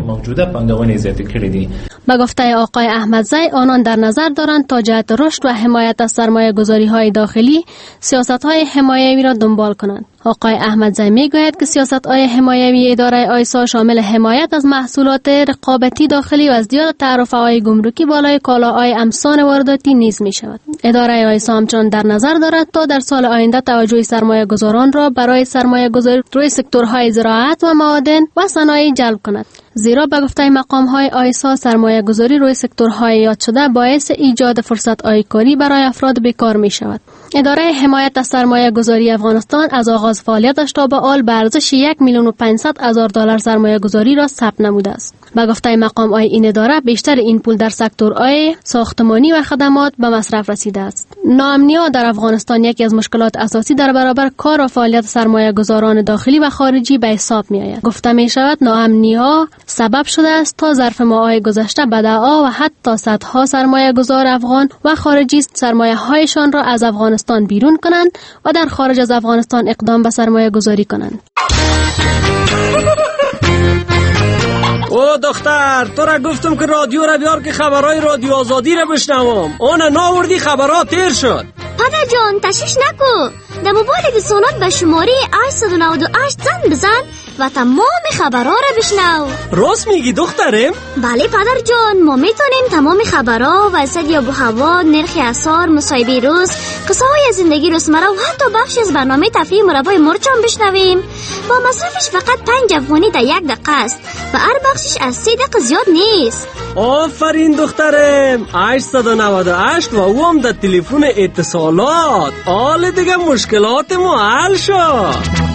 به گفته آقای احمدزی، آنان در نظر دارند تا جهت رشد و حمایت از سرمایه گذاری های داخلی سیاست های حمایوی را دنبال کنند. آقای احمدزی می گوید که سیاست های حمایوی اداره آیسا شامل حمایت از محصولات رقابتی داخلی و از زیاد تعرفه های گمرکی بالای کالاهای امسان وارداتی نیز می شود. اداره آیسا همچنان در نظر دارد تا در سال آینده توجه سرمایه گذاران را برای سرمایه گذاری روی سکتورهای زراعت و معادن و صنایع جلب کند، زیرا به گفته مقام‌های آیسا سرمایه گذاری روی سکتورهای یاد شده باعث ایجاد فرصت‌های کاری برای افراد بیکار می شود. اداره حمایت از سرمایه گذاری افغانستان از آغاز فعالیتش تا به حال به ارزش یک میلیون و پانصد هزار دلار سرمایه گذاری را ثبت نموده است. به گفته مقام‌های این اداره بیشتر این پول در سکتورهای ساختمانی و خدمات به مصرف رسیده است. ناامنی‌ها در افغانستان یکی از مشکلات اساسی در برابر کار و فعالیت سرمایه گذاران داخلی و خارجی به حساب می‌آید. گفته می‌شود ناامنی‌ها سبب شده است تا ظرف ماه‌های گذشته بدعا و حتی صدها سرمایه گذار افغان و خارجی سرمایه‌هایشان را از افغانستان بیرون کنند و در خارج از افغانستان اقدام به سرمایه گذاری کنند. او دختر، تو را گفتم که رادیو را بیار که خبرهای رادیو آزادی را بشنوم. اون ناوردی خبرها تیر شد. پدر جان تشویش نکو، در موبایل سونات به شماره هشت نه هشت زنگ بزن و تمام خبرها را بشنو. راست میگی دخترم؟ بله پدر جان، ما میتونیم تمام خبرها، وضعیت آب و هوا، نرخ اسعار، مصاحبه روز، قصه های زندگی روزمره و حتی بخشی از برنامه تفریحی مربای مرچ هم بشنویم. با مصرفش فقط پنج افغانی در یک دقیقه است و هر بخشش از سه دقیقه زیاد نیست. آفرین دخترم. هشت نه هشت و او هم در تلفن اتصالات. حال دیگه مشکلات ما حل شد.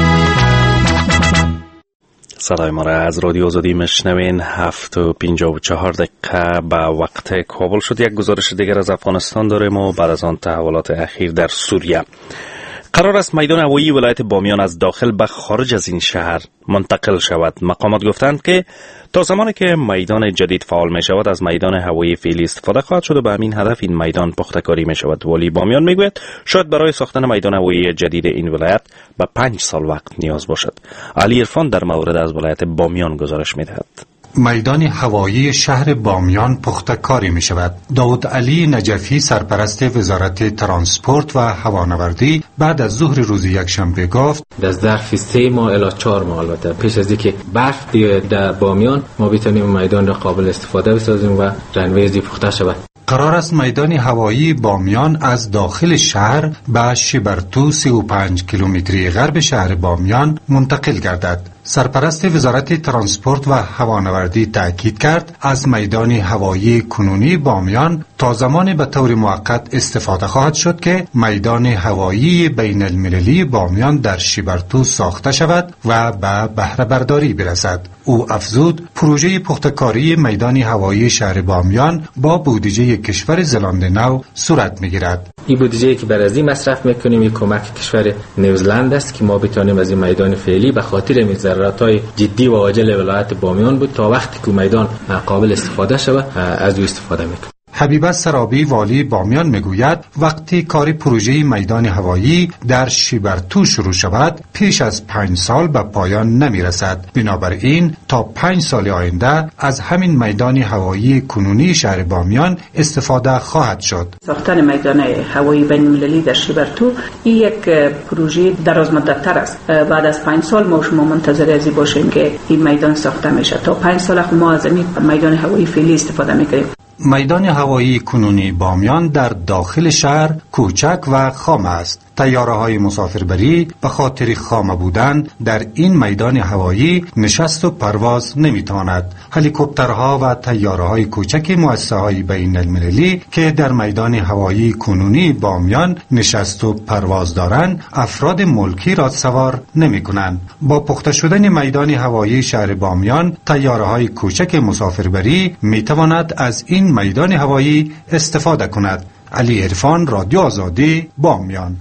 صدای ما را از رادیو آزادی مشنوین. هفت و پینجا و چهار دقیقه به وقت کابل شد. یک گزارش دیگر از افغانستان داریم و بعد از آن تحولات اخیر در سوریه. قرار است میدان هوایی ولایت بامیان از داخل به خارج از این شهر منتقل شود. مقامات گفتند که تا زمانی که میدان جدید فعال می شود از میدان هوایی فعلی استفاده خواهد شد و به همین هدف این میدان پخته‌کاری می شود. والی بامیان می گوید شاید برای ساختن میدان هوایی جدید این ولایت به پنج سال وقت نیاز باشد. علی عرفان در مورد از ولایت بامیان گزارش می دهد. میدان هوایی شهر بامیان پخته کاری می شود. داود علی نجفی سرپرست وزارت ترانسپورت و هوانوردی بعد از ظهر روز یکشنبه گفت در ظرف سه ماه الی چهار ماه البته پیش از اینکه برف بیاید در بامیان ما بتونیم میدان را قابل استفاده بسازیم و رنویزی پخته شود. قرار است میدان هوایی بامیان از داخل شهر به شیبرتو سی و پنج کیلومتری غرب شهر بامیان منتقل گردد. سرپرست وزارت ترانسپورت و هوانوردی تأکید کرد از میدان هوایی کنونی بامیان تا زمان به طور موقت استفاده خواهد شد که میدان هوایی بین المللی بامیان در شیبرتو ساخته شود و به بهره برداری برسد. او افزود پروژه پخته‌کاری میدان هوایی شهر بامیان با بودجه کشور زلاند نو صورت می‌گیرد. این بودجه‌ای که برای این مصرف می‌کنیم این کمک کشور نیوزلند است که ما بتونیم از این میدان فعلی به خاطر می ضررات‌های جدی و عاجل ولایت بامیان بود تا وقتی که میدان قابل استفاده شود از او استفاده می‌کنیم. حبیبه سرابی والی بامیان میگوید وقتی کار پروژه میدان هوایی در شیبرتو شروع شود پیش از پنج سال به پایان نمیرسد. بنابراین تا پنج سال آینده از همین میدان هوایی کنونی شهر بامیان استفاده خواهد شد. ساختن میدان هوایی بین المللی در شیبرتو این یک پروژه دراز مدت تر است. بعد از پنج سال ما شما منتظر ازی باشیم که این میدان ساخته میشه. تا پنج سال ما از این میدان هوایی فعلی استفاده میکنیم. میدان هوایی کنونی بامیان در داخل شهر کوچک و خام است. طیاره‌های مسافربری به خاطر خام بودن در این میدان هوایی نشست و پرواز نمی‌تواند. هلیکوپترها و طیاره‌های کوچک مؤسسه‌های بین المللی که در میدان هوایی کنونی بامیان نشست و پرواز دارند افراد ملکی را سوار نمی‌کنند. با پخته شدن میدان هوایی شهر بامیان طیاره‌های کوچک مسافربری می‌تواند از این میدان هوایی استفاده کند. علی عرفان، رادیو آزادی، بامیان.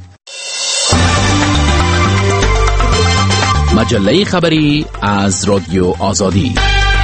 مجله خبری از رادیو آزادی.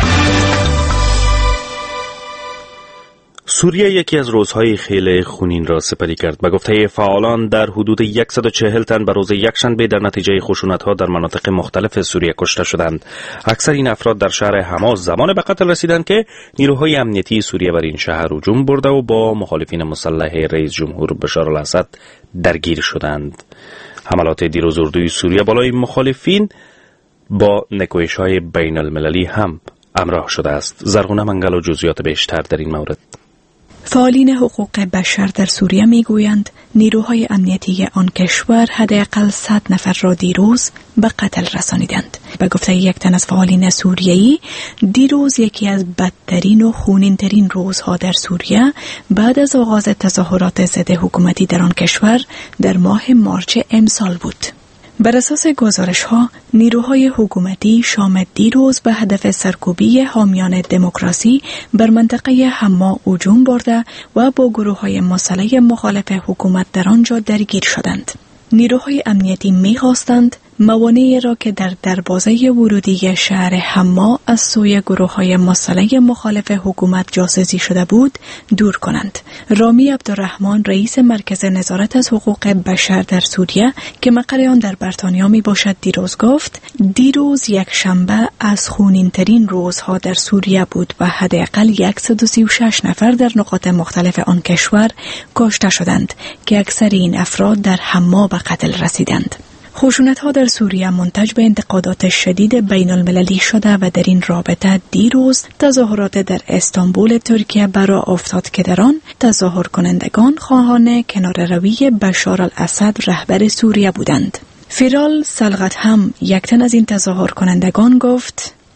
سوریه یکی از روزهای خیلی خونین را سپری کرد. به گفته فعالان در حدود صد و چهل تن به روز یکشنبه در نتیجه خشونت‌ها در مناطق مختلف سوریه کشته شدند. اکثر این افراد در شهر حما زمان به قتل رسیدند که نیروهای امنیتی سوریه بر این شهر هجوم برده و با مخالفین مسلح رئیس جمهور بشار الاسد درگیر شدند. حملات دیروز اردوی سوریه بالای مخالفین با نکوهش‌های بین المللی هم همراه شده است. زرغونه منگل و جزئیات بیشتر در این مورد. فعالین حقوق بشر در سوریه میگویند نیروهای امنیتی آن کشور حداقل صد نفر را دیروز به قتل رسانیدند. به گفته یک تن از فعالین سوریه‌ای، دیروز یکی از بدترین و خونین‌ترین روزها در سوریه بعد از آغاز تظاهرات ضد حکومتی در آن کشور در ماه مارچ امسال بود. بر اساس گزارش‌ها، نیروهای حکومتی شام دیروز به هدف سرکوبی حامیان دموکراسی بر منطقه حما هجوم برده و با گروه‌های مسلح مخالف حکومت در آنجا درگیر شدند. نیروهای امنیتی می‌خواستند موانعی را که در دروازه ورودی شهر حما از سوی گروه‌های مسلح مخالف حکومت جاسوسی شده بود دور کنند. رامی عبدالرحمن رئیس مرکز نظارت از حقوق بشر در سوریه که مقر آن در بریتانیا می باشد دیروز گفت دیروز یک شنبه از خونین‌ترین روزها در سوریه بود و حداقل صد و سی و شش نفر در نقاط مختلف آن کشور کشته شدند که اکثر این افراد در حما به قتل رسیدند. خشونت‌ها در سوریه منتج به انتقادات شدید بین المللی شده و در این رابطه دیروز تظاهرات در استانبول ترکیه برآ افتاد که در آن تظاهر کنندگان خواهان کناره‌روی بشار الاسد رهبر سوریه بودند. فیرال سلغت هم یک تن از این تظاهر کنندگان گفت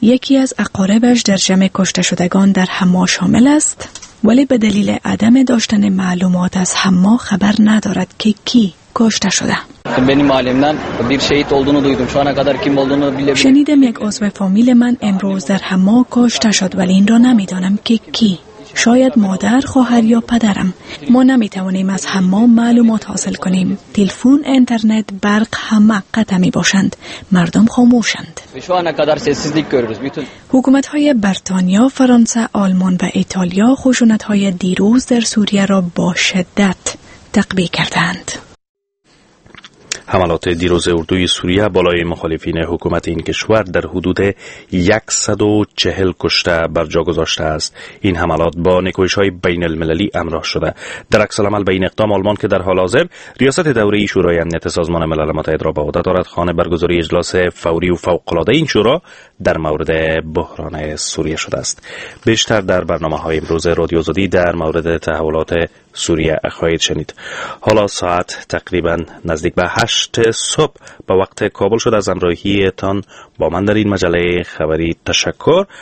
یکی از اقاربش در جمع کشته شدگان در حما شامل است، ولی به دلیل عدم داشتن معلومات از حما خبر ندارد که کی کشته شده. شنیدم یک عضو فامیل من امروز در حما کشته شد، ولی این را نمیدانم که کی. شاید مادر، خواهر یا پدرم. ما نمیتوانیم از حما معلومات حاصل کنیم. تلفن، اینترنت، برق همه قطع می باشند. مردم خاموشند. حکومت‌های بریتانیا، فرانسه، آلمان و ایتالیا خشونت‌های دیروز در سوریه را با شدت تقویه کردند. حملات دیروز اردوی سوریه بالای مخالفین حکومت این کشور در حدود صد و چهل کشته بر جا گذاشته است. این حملات با نکوش‌های بین المللی همراه شده. در عکس العمل به این اقدام آلمان که در حال حاضر ریاست دوره شورای امنیت سازمان ملل متحد را به عهده دارد، خانه برگزاری اجلاس فوری و فوق‌العاده این شورا در مورد بحران سوریه شده است. بیشتر در برنامه‌های امروز رادیو آزادی در مورد تحولات سوریه خواهید شنید. حالا ساعت تقریبا نزدیک به هشت صبح به وقت کابل شد. از همراهیتان با من در این مجله خبری تشکر